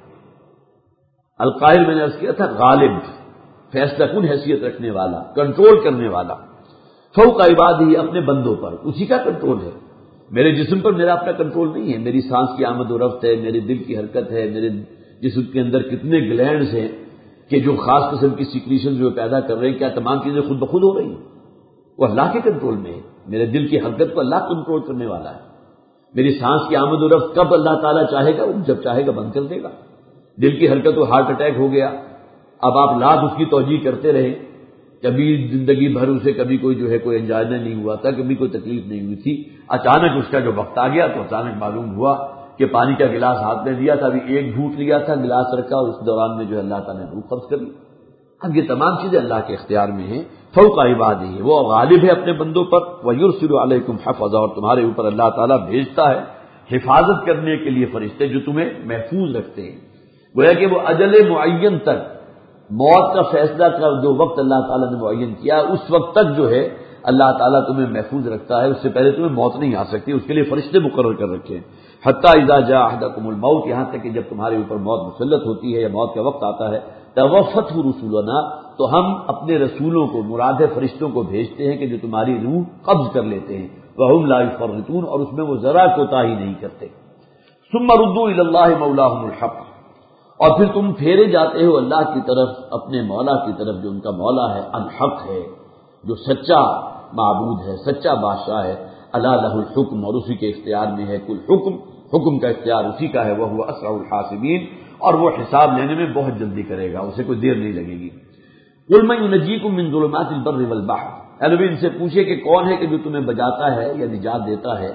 القاہر میں نے عرض کیا تھا غالب، فیصلہ کن حیثیت رکھنے والا، کنٹرول کرنے والا، فوق عبادہ، اپنے بندوں پر اسی کا کنٹرول ہے۔ میرے جسم پر میرا اپنا کنٹرول نہیں ہے، میری سانس کی آمد و رفت ہے، میرے دل کی حرکت ہے، میرے جسم کے اندر کتنے گلینڈز ہیں کہ جو خاص قسم کی سیکریشن جو پیدا کر رہے ہیں، کیا تمام چیزیں خود بخود ہو رہی ہیں؟ وہ اللہ کے کنٹرول میں ہے۔ میرے دل کی حرکت کو اللہ کنٹرول کرنے والا ہے۔ میری سانس کی آمد و رفت کب اللہ تعالیٰ چاہے گا، جب چاہے گا بند کر دے گا۔ دل کی حرکت وہ ہارٹ اٹیک ہو گیا، اب آپ لاکھ اس کی توجیہ کرتے رہے، کبھی زندگی بھر اسے کبھی کوئی جو ہے کوئی انجائنا نہیں ہوا تھا، کبھی کوئی تکلیف نہیں ہوئی تھی، اچانک اس کا جو وقت آ گیا تو اچانک معلوم ہوا کہ پانی کا گلاس ہاتھ میں دیا تھا، ابھی ایک گھونٹ لیا تھا، گلاس رکھا، اور اس دوران میں جو اللہ تعالیٰ نے روح قبض کر لی۔ اب یہ تمام چیزیں اللہ کے اختیار میں ہیں۔ فوق عبادہ، وہ غالب ہے اپنے بندوں پر۔ وَيُرْسِلُ عَلَيْكُمْ حَفَظًا، اور تمہارے اوپر اللہ تعالیٰ بھیجتا ہے حفاظت کرنے کے لیے فرشتے جو تمہیں محفوظ رکھتے ہیں۔ گویا کہ وہ اجل معین تک، موت کا فیصلہ کا جو وقت اللہ تعالیٰ نے معین کیا اس وقت تک جو ہے اللہ تعالیٰ تمہیں محفوظ رکھتا ہے، اس سے پہلے تمہیں موت نہیں آ سکتی، اس کے لیے فرشتے مقرر کر رکھے ہیں۔ حتیٰ اذا جاء احدکم الموت، یہاں تک کہ جب تمہارے اوپر موت مسلط ہوتی ہے یا موت کا وقت آتا ہے، توفته رسولنا، تو ہم اپنے رسولوں کو، مراد ہے فرشتوں کو بھیجتے ہیں کہ جو تمہاری روح قبض کر لیتے ہیں، وہم لا یفرطون، اور اس میں وہ ذرا کوتاہی نہیں کرتے۔ ثم ردوا الی اللہ مولاہم الحق، اور پھر تم پھیرے جاتے ہو اللہ کی طرف، اپنے مولا کی طرف جو ان کا مولا ہے، الحق ہے، جو سچا معبود ہے، سچا بادشاہ ہے۔ الا لہ الحکم، اور اسی کے اختیار میں ہے کل حکم، حکم کا اختیار اسی کا ہے۔ وہو اسرع الحاسبین، اور وہ حساب لینے میں بہت جلدی کرے گا، اسے کوئی دیر نہیں لگے گی۔ قل من ینجیکم من ظلمات البر والبحر، اے نبی ان سے پوچھے کہ کون ہے کہ جو تمہیں بچاتا ہے یا نجات دیتا ہے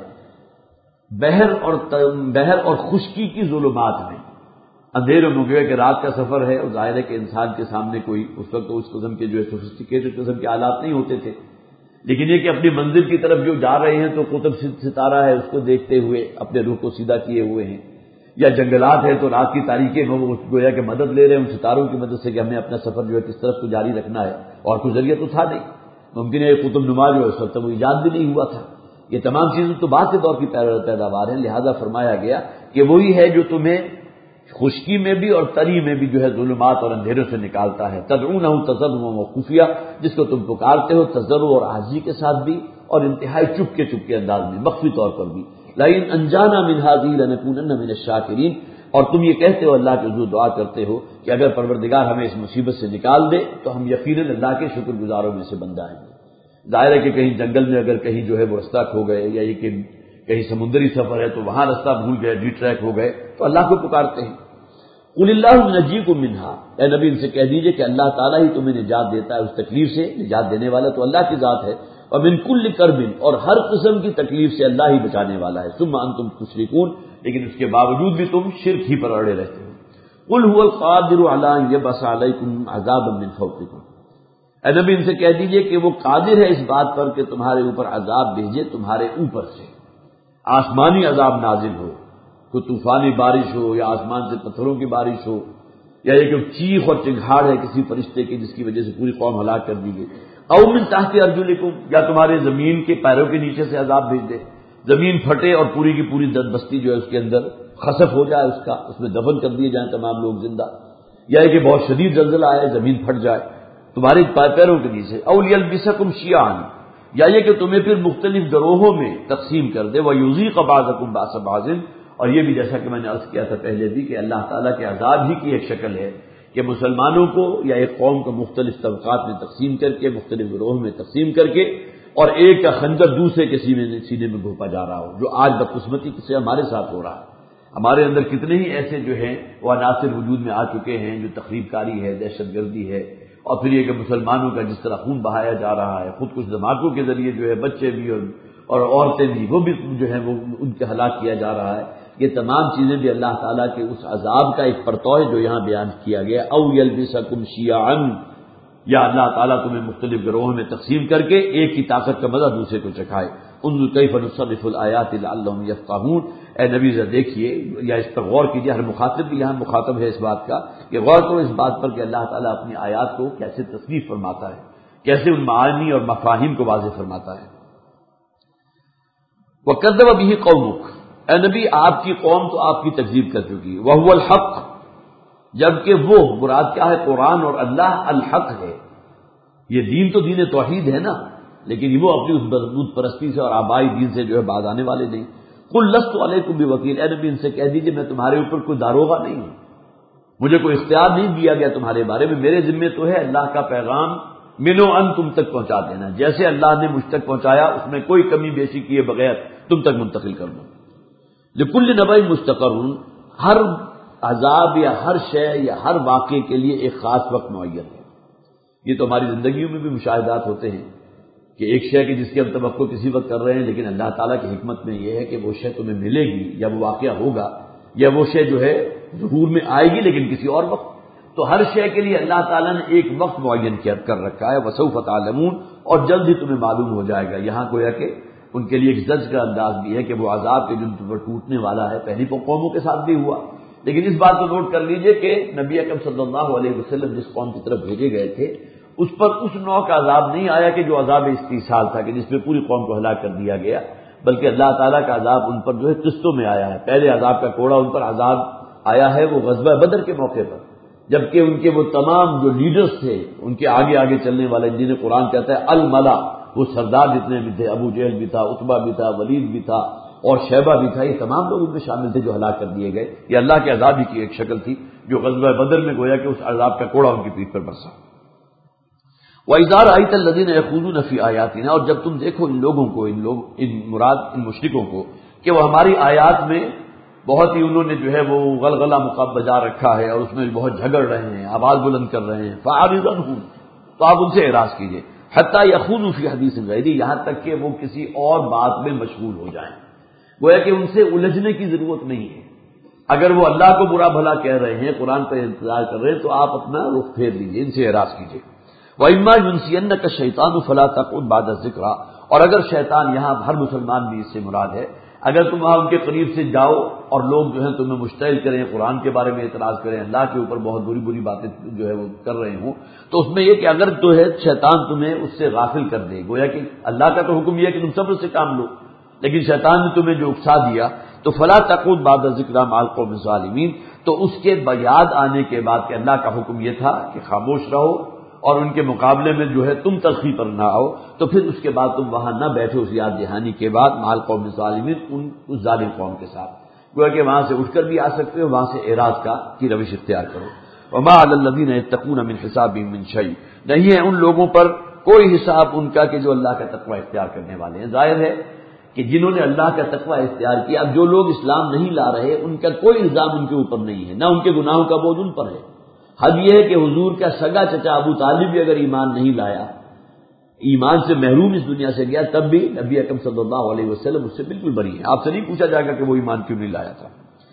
بحر اور بحر اور خشکی کی ظلمات میں۔ اندھیرے میں گئے کہ رات کا سفر ہے، اور ظاہر ہے کہ انسان کے سامنے کوئی اس وقت اس قسم کے جو ہے سوفسٹیکیٹڈ قسم کے آلات نہیں ہوتے تھے، لیکن یہ کہ اپنی منزل کی طرف جو جا رہے ہیں تو قطب ستارہ ہے اس کو دیکھتے ہوئے اپنے روح کو سیدھا کیے ہوئے ہیں، یا جنگلات ہے تو رات کی تاریکی میں وہ گویا کہ مدد لے رہے ہیں ان ستاروں کی مدد سے کہ ہمیں اپنا سفر جو ہے کس طرف کو جاری رکھنا ہے، اور کوئی ذریعہ تو تھا نہیں، ممکن ہے قطب نما جو ہے اس وقت وہ ایجاد بھی نہیں ہوا تھا۔ یہ تمام چیزیں تو بعد کے دور کی پیداوار ہیں، لہذا فرمایا گیا کہ وہی ہے جو تمہیں خشکی میں بھی اور تری میں بھی جو ہے ظلمات اور اندھیروں سے نکالتا ہے۔ تدعونہ تضرعا وخفیہ، جس کو تم پکارتے ہو تضرع اور عاجزی کے ساتھ بھی، اور انتہائی چپ کے چپ کے انداز میں، مخفی طور پر بھی۔ لئن انجانا من هذه لنكونن من الشاکرین، اور تم یہ کہتے ہو اللہ کے حضور دعا کرتے ہو کہ اگر پروردگار ہمیں اس مصیبت سے نکال دے تو ہم یقیناً اللہ کے شکر گزاروں میں سے بندہ ہیں۔ ظاہر ہے کہ کہیں جنگل میں اگر کہیں جو ہے وہ رستہ کھو گئے، یا یہ کہ کہیں سمندری سفر ہے تو وہاں رستہ بھول گئے، ڈی ٹریک ہو گئے، تو اللہ کو پکارتے ہیں۔ قل اللہ ینجیکم منہا، اے نبی ان سے کہہ دیجئے کہ اللہ تعالیٰ ہی تمہیں نجات دیتا ہے اس تکلیف سے، نجات دینے والا تو اللہ کی ذات ہے۔ ومن کل کرب، اور ہر قسم کی تکلیف سے اللہ ہی بچانے والا ہے۔ ثم انتم تشرکون، لیکن اس کے باوجود بھی تم شرک ہی پر اڑے رہتے ہو۔ قل هو القادر علی ان یبعث علیکم عذابا من فوقکم، اے نبی ان سے کہہ دیجئے کہ وہ قادر ہے اس بات پر کہ تمہارے اوپر عذاب بھیجے تمہارے اوپر سے، آسمانی عذاب نازل ہو، کوئی طوفانی بارش ہو، یا آسمان سے پتھروں کی بارش ہو، یا یہ کہ چیخ اور چنگھاڑ ہے کسی فرشتے کی جس کی وجہ سے پوری قوم ہلاک کر دی گئی۔ او من تحت ارجلکم، یا تمہارے زمین کے پیروں کے نیچے سے عذاب بھیج دے، زمین پھٹے اور پوری کی پوری دد بستی جو ہے اس کے اندر خسف ہو جائے، اس کا اس میں دفن کر دیے جائیں تمام لوگ زندہ، یا یہ کہ بہت شدید زلزلہ آئے، زمین پھٹ جائے تمہارے پیروں کے نیچے۔ او لیلبسکم شیعا، یا یہ کہ تمہیں پھر مختلف گروہوں میں تقسیم کر دے، ویذیق بعضکم باس بعض، اور یہ بھی جیسا کہ میں نے عرض کیا تھا پہلے بھی کہ اللہ تعالیٰ کے عذاب ہی کی ایک شکل ہے کہ مسلمانوں کو یا ایک قوم کو مختلف طبقات میں تقسیم کر کے، مختلف گروہوں میں تقسیم کر کے، اور ایک کا خنجر دوسرے کے سینے سینے میں گھونپا جا رہا ہو، جو آج بدقسمتی سے ہمارے ساتھ ہو رہا ہے۔ ہمارے اندر کتنے ہی ایسے جو ہیں وہ عناصر وجود میں آ چکے ہیں جو تخریب کاری ہے، دہشت گردی ہے، اور پھر یہ کہ مسلمانوں کا جس طرح خون بہایا جا رہا ہے، خود کچھ دھماکوں کے ذریعے جو ہے بچے بھی اور اور عورتیں بھی وہ بھی جو ہے وہ ان کے ہلاک کیا جا رہا ہے، یہ تمام چیزیں بھی اللہ تعالیٰ کے اس عذاب کا ایک پرتو ہے جو یہاں بیان کیا گیا، او یلبسکم شیعا، یا اللہ تعالیٰ تمہیں مختلف گروہوں میں تقسیم کر کے ایک کی طاقت کا مزہ دوسرے کو چکھائے۔ انظر کیف نصرف الآیات لعلہم یفقہون، اے نبی ذرا دیکھیے یا اس پر غور کیجیے، ہر مخاطب بھی یہاں مخاطب ہے اس بات کا کہ غور کرو اس بات پر کہ اللہ تعالیٰ اپنی آیات کو کیسے تصریف فرماتا ہے، کیسے ان معانی اور مفاہیم کو واضح فرماتا ہے۔ وَكَذَّبَ بِهِ قَوْمُكَ، اے نبی آپ کی قوم تو آپ کی تکذیب کر چکی، وَهُوَ الْحَقُّ، جبکہ وہ مراد کیا ہے، قرآن اور اللہ الحق ہے۔ یہ دین تو دین توحید ہے نا، لیکن وہ اپنی اس بت پرستی سے اور آبائی دین سے جو ہے باز آنے والے نہیں۔ قُلْ لَسْتُ عَلَيْكُمْ بِوَكِيلٍ، اے نبی ان سے کہہ دیجئے میں تمہارے اوپر کوئی داروغہ نہیں ہوں، مجھے کوئی اختیار نہیں دیا گیا تمہارے بارے میں، میرے ذمے تو ہے اللہ کا پیغام منو ان تم تک پہنچا دینا، جیسے اللہ نے مجھ تک پہنچایا اس میں کوئی کمی بیشی کیے بغیر تم تک منتقل کر دوں۔ لِكُلِّ نَبَإٍ مُسْتَقَرٌّ، ہر عذاب یا ہر شے یا ہر واقعے کے لیے ایک خاص وقت معین ہے۔ یہ تو ہماری زندگیوں میں بھی مشاہدات ہوتے ہیں کہ ایک شے کی جس کی ہم توقع کسی وقت کر رہے ہیں، لیکن اللہ تعالیٰ کی حکمت میں یہ ہے کہ وہ شے تمہیں ملے گی یا وہ واقعہ ہوگا یا وہ شے جو ہے ظہور میں آئے گی لیکن کسی اور وقت۔ تو ہر شے کے لیے اللہ تعالیٰ نے ایک وقت معین کر رکھا ہے، وسوف تعلمون، اور جلد ہی تمہیں معلوم ہو جائے گا۔ یہاں گویا کہ ان کے لیے ایک زجر کا انداز بھی ہے کہ وہ عذاب کے جن پر ٹوٹنے والا ہے، پہلی قوموں کے ساتھ بھی ہوا، لیکن اس بات کو نوٹ کر لیجئے کہ نبی اکرم صلی اللہ علیہ وسلم جس قوم کی طرف بھیجے گئے تھے اس پر اس نوع کا عذاب نہیں آیا کہ جو عذاب استیصال تھا کہ جس میں پوری قوم کو ہلاک کر دیا گیا، بلکہ اللہ تعالیٰ کا عذاب ان پر جو ہے قسطوں میں آیا ہے۔ پہلے عذاب کا کوڑا ان پر عذاب آیا ہے وہ غزوہ بدر کے موقع پر، جبکہ ان کے وہ تمام جو لیڈرز تھے، ان کے آگے آگے چلنے والے، جنہیں قرآن کہتا ہے الملا، وہ سردار جتنے بھی تھے، ابو جہل بھی تھا، عتبہ بھی تھا، ولید بھی تھا اور شیبہ بھی تھا، یہ تمام لوگ ان میں شامل تھے جو ہلاک کر دیے گئے۔ یہ اللہ کے عذاب ہی کی ایک شکل تھی جو غزوہ بدر میں گویا کہ اس عذاب کا کوڑا ان کی پیٹھ پر برسا۔ وَإِذَا رَأَيْتَ الَّذِينَ يَخُوضُونَ فِي آيَاتِنَا، اور جب تم دیکھو ان لوگوں کو، ان لوگ ان مراد ان مشرکوں کو کہ وہ ہماری آیات میں بہت ہی انہوں نے جو ہے وہ غلغلہ مقاب بجا رکھا ہے اور اس میں بہت جھگڑ رہے ہیں، آواز بلند کر رہے ہیں، فَأَعْرِضْ عَنْهُمْ، تو آپ ان سے اعراض کیجئے، حَتَّىٰ يَخُوضُوا فِي حَدِيثٍ غَيْرِهِ، یہاں تک کہ وہ کسی اور بات میں مشغول ہو جائیں۔ گویا کہ ان سے الجھنے کی ضرورت نہیں ہے، اگر وہ اللہ کو برا بھلا کہہ رہے ہیں، قرآن پر انتظار کر رہے ہیں تو آپ اپنا رخ پھیر لیجئے، ان سے اعراض کیجئے۔ وَإِمَّا يُنْسِيَنَّكَ الشَّيْطَانُ فَلَا تَقْعُدْ بَعْدَ الذِّكْرَىٰ، اور اگر شیطان، یہاں ہر مسلمان بھی اس سے مراد ہے، اگر تم وہاں ان کے قریب سے جاؤ اور لوگ جو ہیں تمہیں مشتعل کریں، قرآن کے بارے میں اعتراض کریں، اللہ کے اوپر بہت بری بری باتیں جو ہے وہ کر رہے ہوں، تو اس میں یہ کہ اگر جو ہے شیطان تمہیں اس سے غافل کر دے، گویا کہ اللہ کا تو حکم یہ ہے کہ تم صبر سے کام لو، لیکن شیطان نے تمہیں جو اکسا دیا، تو فلا تقعد بعد الذکر مع القوم الظالمین، تو اس کے یاد آنے کے بعد کہ اللہ کا حکم یہ تھا کہ خاموش رہو اور ان کے مقابلے میں جو ہے تم تلخی پر نہ آؤ، تو پھر اس کے بعد تم وہاں نہ بیٹھو اس یاد دہانی کے بعد مع القوم الظالمین، ان اس ظالم قوم کے ساتھ، گویا کہ وہاں سے اٹھ کر بھی آ سکتے ہو، وہاں سے اعراض کا کی روش اختیار کرو۔ وما علی الذین یتقون من حسابهم من شیء، نہیں ہے ان لوگوں پر کوئی حساب ان کا کہ جو اللہ کا تقوی اختیار کرنے والے ہیں۔ ظاہر ہے کہ جنہوں نے اللہ کا تقوی اختیار کیا، اب جو لوگ اسلام نہیں لا رہے ان کا کوئی الزام ان کے اوپر نہیں ہے، نہ ان کے گناہوں کا بوجھ ان پر ہے۔ حد یہ ہے کہ حضور کا سگا چچا ابو طالب بھی اگر ایمان نہیں لایا، ایمان سے محروم اس دنیا سے گیا، تب بھی نبی اکرم صلی اللہ علیہ وسلم اس سے بالکل بری ہے، آپ سے نہیں پوچھا جائے گا کہ وہ ایمان کیوں نہیں لایا تھا۔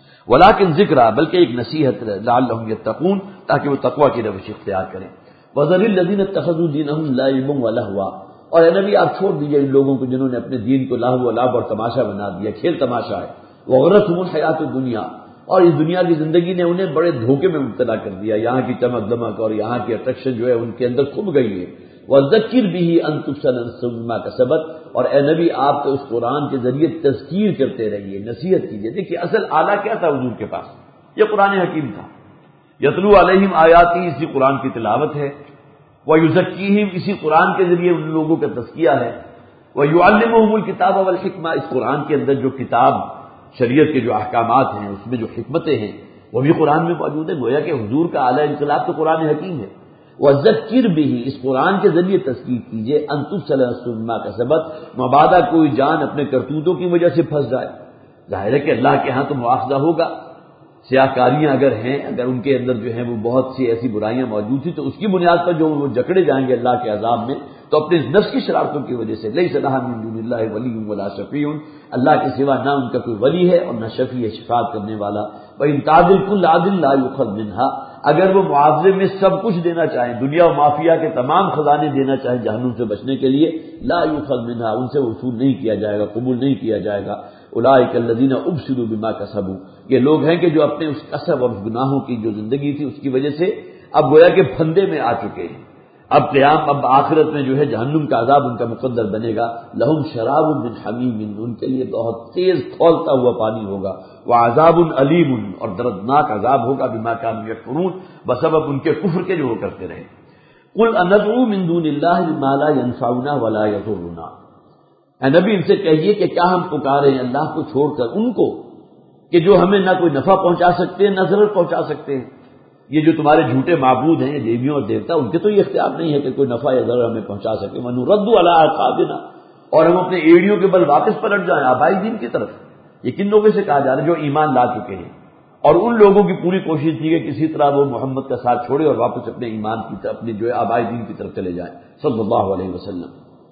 ولیکن ذکر، بلکہ ایک نصیحت، لعلہم یتقون، تاکہ وہ تقوی کی روش اختیار کریں۔ وذر الذین اتخذوا دینہم لعبا ولہوا، اور اے نبی آپ چھوڑ دیجئے ان لوگوں کو جنہوں نے اپنے دین کو لہو و لعب اور تماشا بنا دیا، کھیل تماشا ہے۔ وغرتہم الحیات الدنیا، اور اس دنیا کی زندگی نے انہیں بڑے دھوکے میں مبتلا کر دیا، یہاں کی چمک دمک اور یہاں کی اٹریکشن جو ہے ان کے اندر کھب گئی ہے۔ وذکر بہ ان تبصر نفس بما کسبت، اور اے نبی آپ تو اس قرآن کے ذریعے تذکیر کرتے رہیے، نصیحت کیجیے۔ دیکھیے اصل آلہ کیا تھا حضور کے پاس؟ یہ قرآن حکیم تھا۔ یتلو علیہم آیاتی، اسی قرآن کی تلاوت ہے، وَيُزَكِّيهِمْ، اسی قرآن کے ذریعے ان لوگوں کا تزکیہ ہے، وَيُعَلِّمُهُمُ الْكِتَابَ وَالْحِكْمَةَ، اس قرآن کے اندر جو کتاب شریعت کے جو احکامات ہیں، اس میں جو حکمتیں ہیں وہ بھی قرآن میں موجود ہے۔ گویا کہ حضور کا اعلیٰ انقلاب تو قرآن حکیم ہے۔ وَذَكِّرْ بِهِ، اس قرآن کے ذریعے تذکیر کیجیے، أَن تُبْصَرَ نَفْسٌ بِمَا كَسَبَتْ، مبادا کوئی جان اپنے کرتوتوں کی وجہ سے پھنس جائے، ظاہر ہے کہ اللہ کے ہاں تو مواخذہ ہوگا. سیاہ کاریاں اگر ہیں، اگر ان کے اندر جو ہے وہ بہت سی ایسی برائیاں موجود تھیں تو اس کی بنیاد پر جو وہ جکڑے جائیں گے اللہ کے عذاب میں تو اپنے نفس کی شرارتوں کی وجہ سے. لیس لہا من دون اللہ ولی ولا شفیع، اللہ کے سوا نہ ان کا کوئی ولی ہے اور نہ شفیع ہے شفاعت کرنے والا. وَإِن تَعْدِلْ كُلَّ عَدْلٍ لَا يُؤْخَذْ مِنْهَا، اگر وہ معاوضے میں سب کچھ دینا چاہیں، دنیا و مافیا کے تمام خزانے دینا چاہیں جہنم سے بچنے کے لیے، لا يُؤْخَذْ مِنْهَا، ان سے وصول نہیں کیا جائے گا، قبول نہیں کیا جائے گا. اولئک الذین ابسلوا بما کسبوا، یہ لوگ ہیں کہ جو اپنے اس کسب اور گناہوں کی جو زندگی تھی اس کی وجہ سے اب گویا کہ پھندے میں آ چکے ہیں. اب قیام اب آخرت میں جو ہے جہنم کا عذاب ان کا مقدر بنے گا. لہم شراب من حمیم، ان کے لیے بہت تیز کھولتا ہوا پانی ہوگا. وعذاب علیم، اور دردناک عذاب ہوگا بما کانوا یکفرون، بسبب ان کے کفر کے جو وہ کرتے رہے. قل اندعو من دون اللہ ما لا ينفعنا ولا يضرنا، اے نبی ان سے کہیے کہ کیا ہم پکارے ہیں اللہ کو چھوڑ کر ان کو کہ جو ہمیں نہ کوئی نفع پہنچا سکتے ہیں نہ ضرر پہنچا سکتے ہیں. یہ جو تمہارے جھوٹے معبود ہیں دیویوں اور دیوتا، ان کے تو یہ اختیار نہیں ہے کہ کوئی نفع یا ضرر ہمیں پہنچا سکے. وَنُرَدُّ عَلَىٰ أَعْقَابِنَا، اور ہم اپنے ایڑیوں کے بل واپس پلٹ جائیں آبائی دین کی طرف. یہ کن لوگوں سے کہا جا رہا ہے؟ جو ایمان لا چکے ہیں. اور ان لوگوں کی پوری کوشش تھی کہ کسی طرح وہ محمد کا ساتھ چھوڑے اور واپس اپنے ایمان کی طرف، اپنے جو ہے آبائی دین کی طرف چلے جائیں صلی اللہ علیہ وسلم.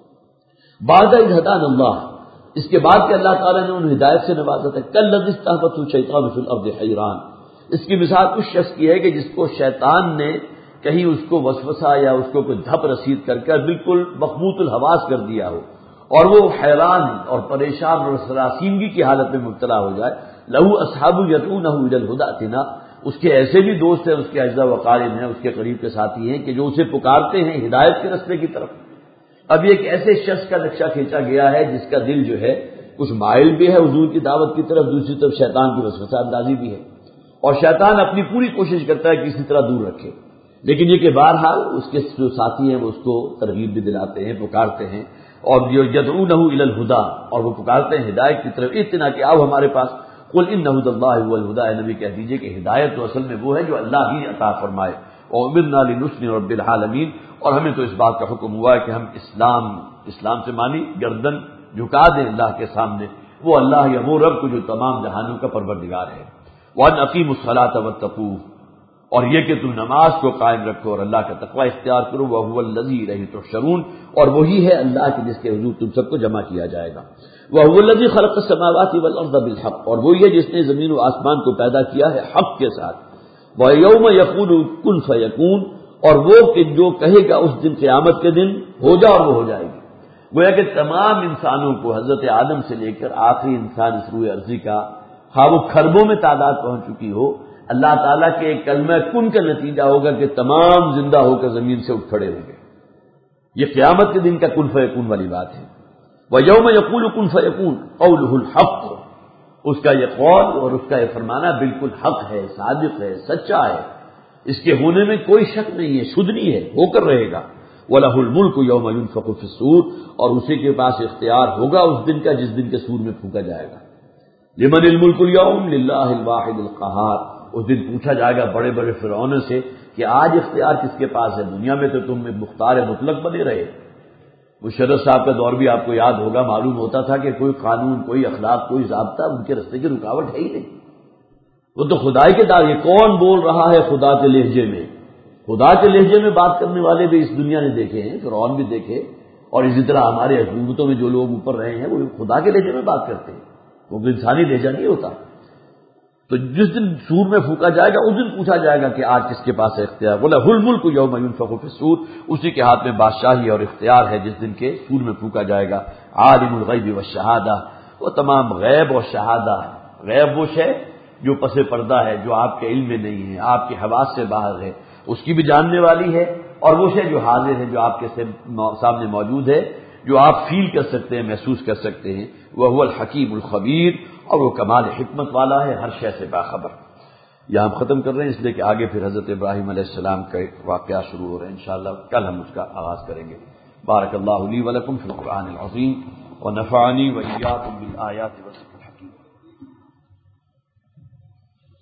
بعد اذ ہدانا اللہ، اس کے بعد کہ اللہ تعالیٰ نے انہیں ہدایت سے نوازا تھا. کالذی استہوته الشیطان فی الارض حیران، اس کی مثال اس شخص کی ہے کہ جس کو شیطان نے کہیں اس کو وسوسہ یا اس کو کوئی دھپ رسید کر کر بالکل مخبوط الحواس کر دیا ہو اور وہ حیران اور پریشان اور سراسیمگی کی حالت میں مبتلا ہو جائے. لہو اصحاب یدعونہ الی الہدی ائتنا، اس کے ایسے بھی دوست ہیں، اس کے اعزاء و اقارب ہیں، اس کے قریب کے ساتھی ہیں کہ جو اسے پکارتے ہیں ہدایت کے راستے کی طرف. اب ایک ایسے شخص کا نقشہ کھینچا گیا ہے جس کا دل جو ہے کچھ مائل بھی ہے حضور کی دعوت کی طرف، دوسری طرف شیطان کی وسوسہ اندازی بھی ہے، اور شیطان اپنی پوری کوشش کرتا ہے کہ کسی طرح دور رکھے. لیکن یہ کہ بہرحال اس کے جو ساتھی ہیں وہ اس کو ترغیب بھی دلاتے ہیں، پکارتے ہیں. اور جو یدعونہ الی الہدی، اور وہ پکارتے ہیں ہدایت کی طرف. اتنا کہ آؤ ہمارے پاس. قل ان ھدی اللہ هو الہدی، اے نبی کہہ دیجئے کہ ہدایت تو اصل میں وہ ہے جو اللہ ہی عطا فرمائے. وَأُمِرْنَا لِنُسْلِمَ رَبِّ الْعَالَمِينَ، اور ہمیں تو اس بات کا حکم ہوا ہے کہ ہم اسلام اسلام سے مانی گردن جھکا دیں اللہ کے سامنے، وہ اللہ یا وہ رب کو جو تمام جہانوں کا پروردگار ہے. وَأَنْ أَقِيمُوا الصَّلَاةَ وَاتَّقُوهُ، اور یہ کہ تم نماز کو قائم رکھو اور اللہ کا تقوی اختیار کرو. وَهُوَ الَّذِي إِلَيْهِ تُحْشَرُونَ، اور وہی ہے اللہ کے جس کے حضور تم سب کو جمع کیا جائے گا. وَهُوَ الَّذِي خَلَقَ السَّمَاوَاتِ وَالْأَرْضَ بِالْحَقِّ، اور وہی ہے جس نے زمین و آسمان کو پیدا کیا ہے حق کے ساتھ. وَيَوْمَ يَقُولُ كُن فَيَكُونُ، اور وہ کہ جو کہے گا اس دن قیامت کے دن ہو جا اور وہ ہو جائے گی. گویا کہ تمام انسانوں کو حضرت آدم سے لے کر آخری انسان اس روئے ارضی کا، ہاں وہ خربوں میں تعداد پہنچ چکی ہو، اللہ تعالیٰ کے ایک کلمہ کن کا نتیجہ ہوگا کہ تمام زندہ ہو کر زمین سے اٹھ کھڑے ہوں گے. یہ قیامت کے دن کا کن فیکون والی بات ہے. وَيَوْمَ يَقُولُ كُن فَيَكُونُ قَوْلُهُ الْحَقُّ، اس کا یہ قول اور اس کا یہ فرمانا بالکل حق ہے، صادق ہے، سچا ہے، اس کے ہونے میں کوئی شک نہیں ہے، شدنی ہے، ہو کر رہے گا. وَلَهُ الْمُلْكُ يَوْمَ يُنفَخُ فِي الصُّورِ، اور اسی کے پاس اختیار ہوگا اس دن کا جس دن کے سور میں پھونکا جائے گا. لِمَنِ الْمُلْكُ الْيَوْمَ لِلَّهِ الْوَاحِدِ الْقَهَّارِ، اس دن پوچھا جائے گا بڑے بڑے فرعونوں سے کہ آج اختیار کس کے پاس ہے؟ دنیا میں تو تم مختار مطلق بنے رہے. مشرف صاحب کا دور بھی آپ کو یاد ہوگا، معلوم ہوتا تھا کہ کوئی قانون، کوئی اخلاق، کوئی ضابطہ ان کے راستے کی رکاوٹ ہے ہی نہیں. وہ تو خدائی کے دار، یہ کون بول رہا ہے خدا کے لہجے میں؟ خدا کے لہجے میں بات کرنے والے بھی اس دنیا نے دیکھے ہیں، فرعون بھی دیکھے، اور اسی طرح ہمارے حکومتوں میں جو لوگ اوپر رہے ہیں وہ خدا کے لہجے میں بات کرتے ہیں، وہ انسانی لہجہ نہیں ہوتا. تو جس دن سور میں پھونکا جائے گا اس دن پوچھا جائے گا کہ آج کس کے پاس ہے اختیار. وَلَهُ الْمُلْكُ يَوْمَ يُنفَخُ فِي الصُّورِ، اسی کے ہاتھ میں بادشاہی اور اختیار ہے جس دن کے سور میں پھونکا جائے گا. عالم الغیب والشہادہ، وہ تمام غیب اور شہادہ. غیب وہ شے جو پس پردہ ہے، جو آپ کے علم میں نہیں ہے، آپ کے حواس سے باہر ہے، اس کی بھی جاننے والی ہے. اور وہ شے جو حاضر ہے، جو آپ کے سامنے موجود ہے، جو آپ فیل کر سکتے ہیں، محسوس کر سکتے ہیں. وَهُوَ الْحَكِيمُ الْخَبِيرُ، اور وہ کمال حکمت والا ہے، ہر شے سے باخبر. یہاں ہم ختم کر رہے ہیں اس لیے کہ آگے پھر حضرت ابراہیم علیہ السلام کا واقعہ شروع ہو رہے ہیں. انشاءاللہ کل ہم اس کا آغاز کریں گے. بارک اللہ لی ولکم فی القرآن العظیم ونفعنی وإیاکم بالآیات والذکر الحکیم.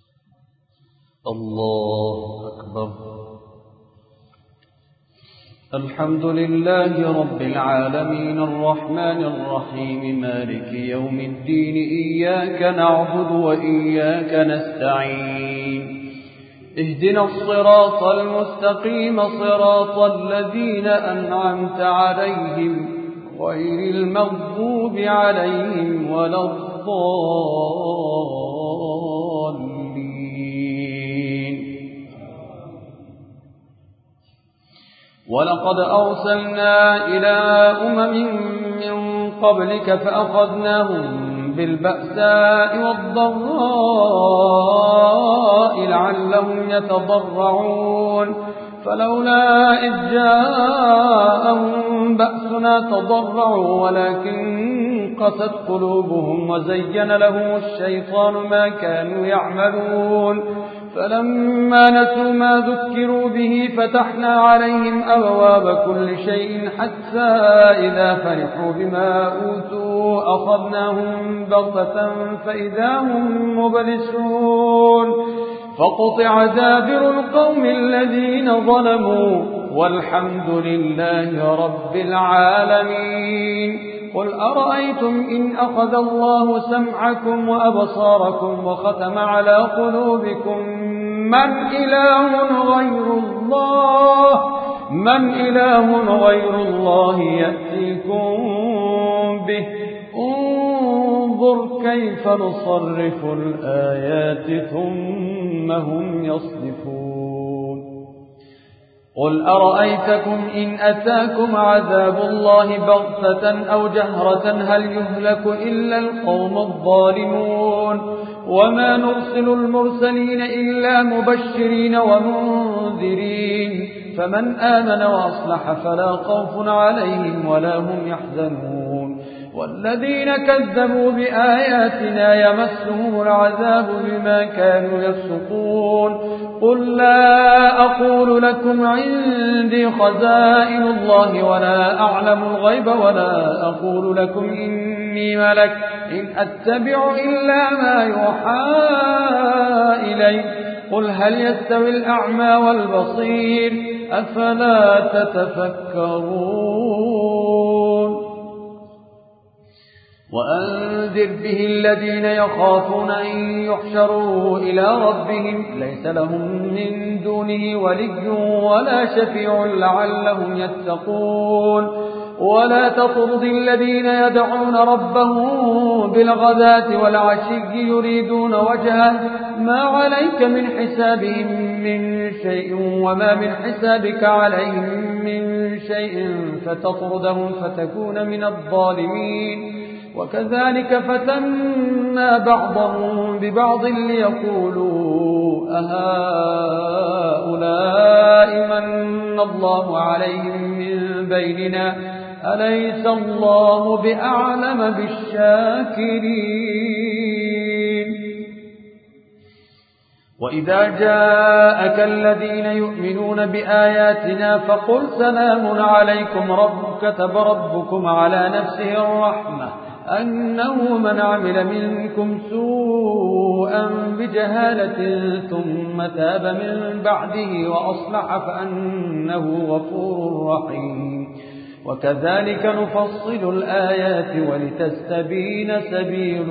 اللہ اکبر. الحمد لله رب العالمين الرحمن الرحيم مالك يوم الدين إياك نعبد وإياك نستعين اهدنا الصراط المستقيم صراط الذين أنعمت عليهم غير المغضوب عليهم ولا الضالين. ولقد أرسلنا إلى أمم من قبلك فأخذناهم بالبأساء والضراء لعلهم يتضرعون فلولا إذ جاءهم بأسنا تضرعوا ولكن قست قلوبهم وزين لهم الشيطان ما كانوا يعملون فلما نسوا ما ذكروا به فتحنا عليهم أبواب كل شيء حتى إذا فرحوا بما أوتوا أخذناهم بغتة فإذا هم مبلسون فقطع دابر القوم الذين ظلموا والحمد لله رب العالمين. قل أرأيتم إن أخذ الله سمعكم وأبصاركم وختم على قلوبكم من إله غير الله من إله غير الله يأتيكم به انظر كيف نصرف الآيات ثم هم يصدفون. قل أرأيتكم إن أتاكم عذاب الله بغتة أو جهرة هل يهلك إلا القوم الظالمون وما نرسل المرسلين إلا مبشرين ومنذرين فمن آمن وأصلح فلا خوف عليهم ولا هم يحزنون والذين كذبوا بآياتنا يمسهم العذاب بما كانوا يفسقون. قل لا أقول لكم عندي خزائن الله ولا أعلم الغيب ولا أقول لكم إني ملك إن أتبع إلا ما يوحى إلي قل هل يستوي الأعمى والبصير أفلا تتفكرون. وأنذر به الذين يخافون أن يحشروا إلى ربهم ليس لهم من دونه ولي ولا شفيع لعلهم يتقون. ولا تطرد الذين يدعون ربهم بالغداة والعشي يريدون وجهه ما عليك من حسابهم من شيء وما من حسابك عليهم من شيء فتطردهم فتكون من الظالمين. وكذلك فتنا بعضهم ببعض ليقولوا أهؤلاء من الله عليهم من بيننا أليس الله بأعلم بالشاكرين. وإذا جاءك الذين يؤمنون بآياتنا فقل سلام عليكم رب كتب ربكم على نفسه الرحمة أنه من عمل منكم سوءا بجهالة ثم تاب من بعده وأصلح فأنه غفور رحيم. وكذلك نفصل الآيات ولتستبين سبيل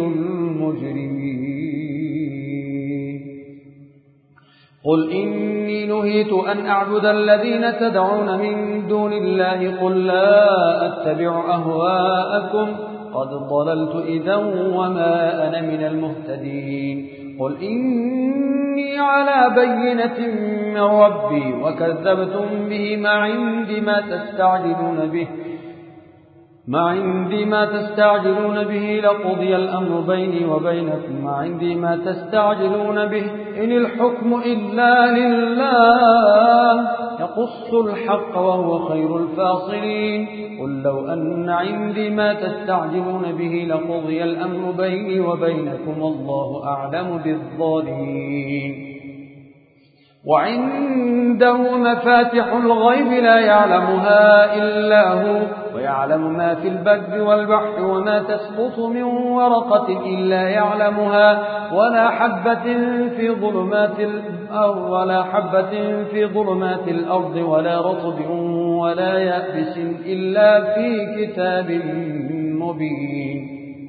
المجرمين. قل إني نهيت أن أعبد الذين تدعون من دون الله قل لا أتبع أهواءكم قد ضللت إذا وما أنا من المهتدين. قل إني على بينة من ربي وكذبتم به ما عندي ما تستعجلون به ما عندي ما تستعجلون به لقضي الأمر بيني وبينكم ما عندي ما تستعجلون به إن الحكم إلا لله يقص الحق وهو خير الفاصلين. قل لو أن عندي ما تستعجلون به لقضي الأمر بيني وبينكم الله أعلم بالظالمين. وعنده مفاتح الغيب لا يعلمها إلا هو ويعلم ما في البر والبحر وما تسقط من ورقة إلا يعلمها ولا حبة في ظلمات الأرض ولا حبة في ظلمات الأرض ولا رطب ولا يابس إلا في كتاب مبين.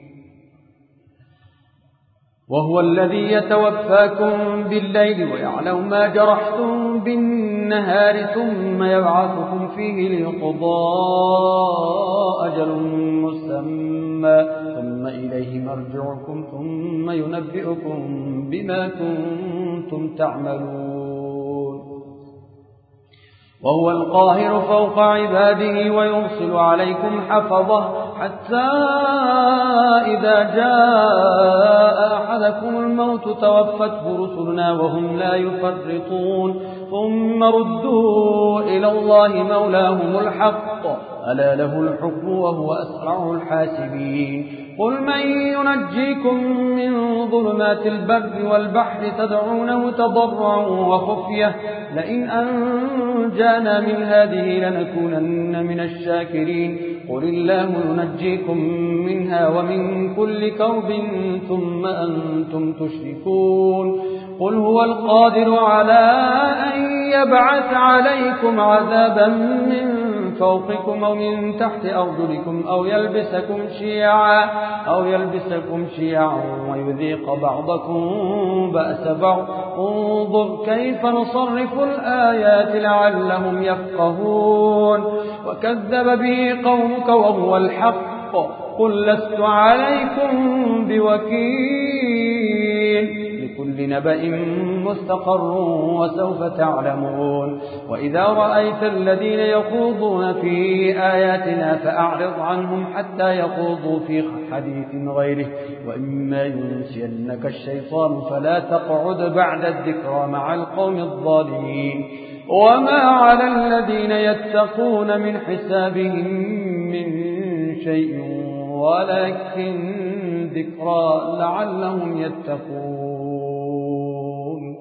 وهو الذي يتوفاكم بالليل ويعلم ما جرحتم بالنهار ثم يبعثكم فيه ليقضى أجل مسمى ثم إليه مرجعكم ثم ينبئكم بما كنتم تعملون. وهو القاهر فوق عباده ويرسل عليكم حفظه حتى إذا جاء أحدكم الموت توفته رسلنا وهم لا يفرطون ثم ردوا إلى الله مولاهم الحق ألا له الحكم وهو أسرع الحاسبين. قل من ينجيكم من ظلمات البر والبحر تدعونه تضرعا وخفية لئن أنجانا من هذه لنكونن من الشاكرين. قل الله ينجيكم منها ومن كل كرب ثم أنتم تشركون. قل هو القادر على أن يبعث عليكم عذابا من فوقكم أو من تحت أرجلكم أو يلبسكم شيعا أو يلبسكم شيعا ويذيق بعضكم بأس بعض. انظر كيف نصرف الآيات لعلهم يفقهون. وكذب به قومك وهو الحق قل لست عليكم بوكيل لكل نبأ مستقر وسوف تعلمون. وإذا رأيت الذين يخوضون في آياتنا فأعرض عنهم حتى يخوضوا في حديث غيره وإما ينسينك الشيطان فلا تقعد بعد الذكرى مع القوم الظالمين. وما على الذين يتقون من حسابهم من شيء ولكن ذكرى لعلهم يتقون.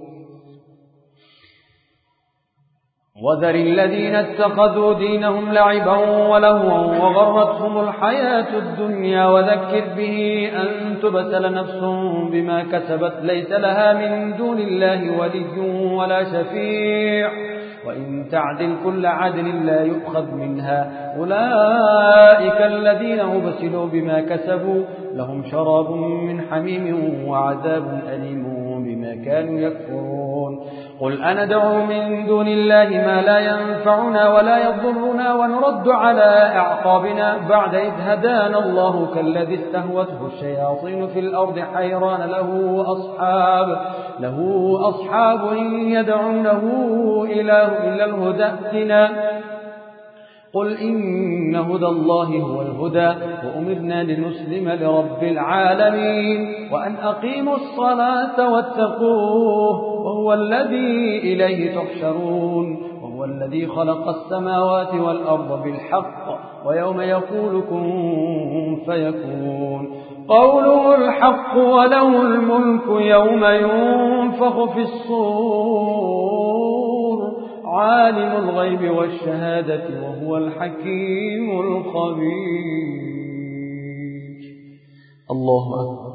وذر الذين اتخذوا دينهم لعبا ولهوا وغرتهم الحياة الدنيا وذكر به أن تبتل نفس بما كسبت ليس لها من دون الله ولي ولا شفيع وإن تعدل كل عدل لا يؤخذ منها. أولئك الذين أبسلوا بما كسبوا لهم شراب من حميم وعذاب أليم بما كانوا يكفرون. قل أندعو من دون الله ما لا ينفعنا ولا يضرنا ونرد على أعقابنا بعد إذ هدانا الله كالذي استهوته الشياطين في الأرض حيران له أصحاب له أصحاب يدعونه إلى الهدى ائتنا. قل إن هدى الله هو الهدى وأمرنا لنسلم لرب العالمين وأن أقيموا الصلاة واتقوه وهو الذي إليه تحشرون. وهو الذي خلق السماوات والأرض بالحق ويوم يقول كن فيكون قوله الحق وله الملك يوم ينفخ في الصور عالم الغيب والشهادة وهو الحكيم الخبير. الله أكبر.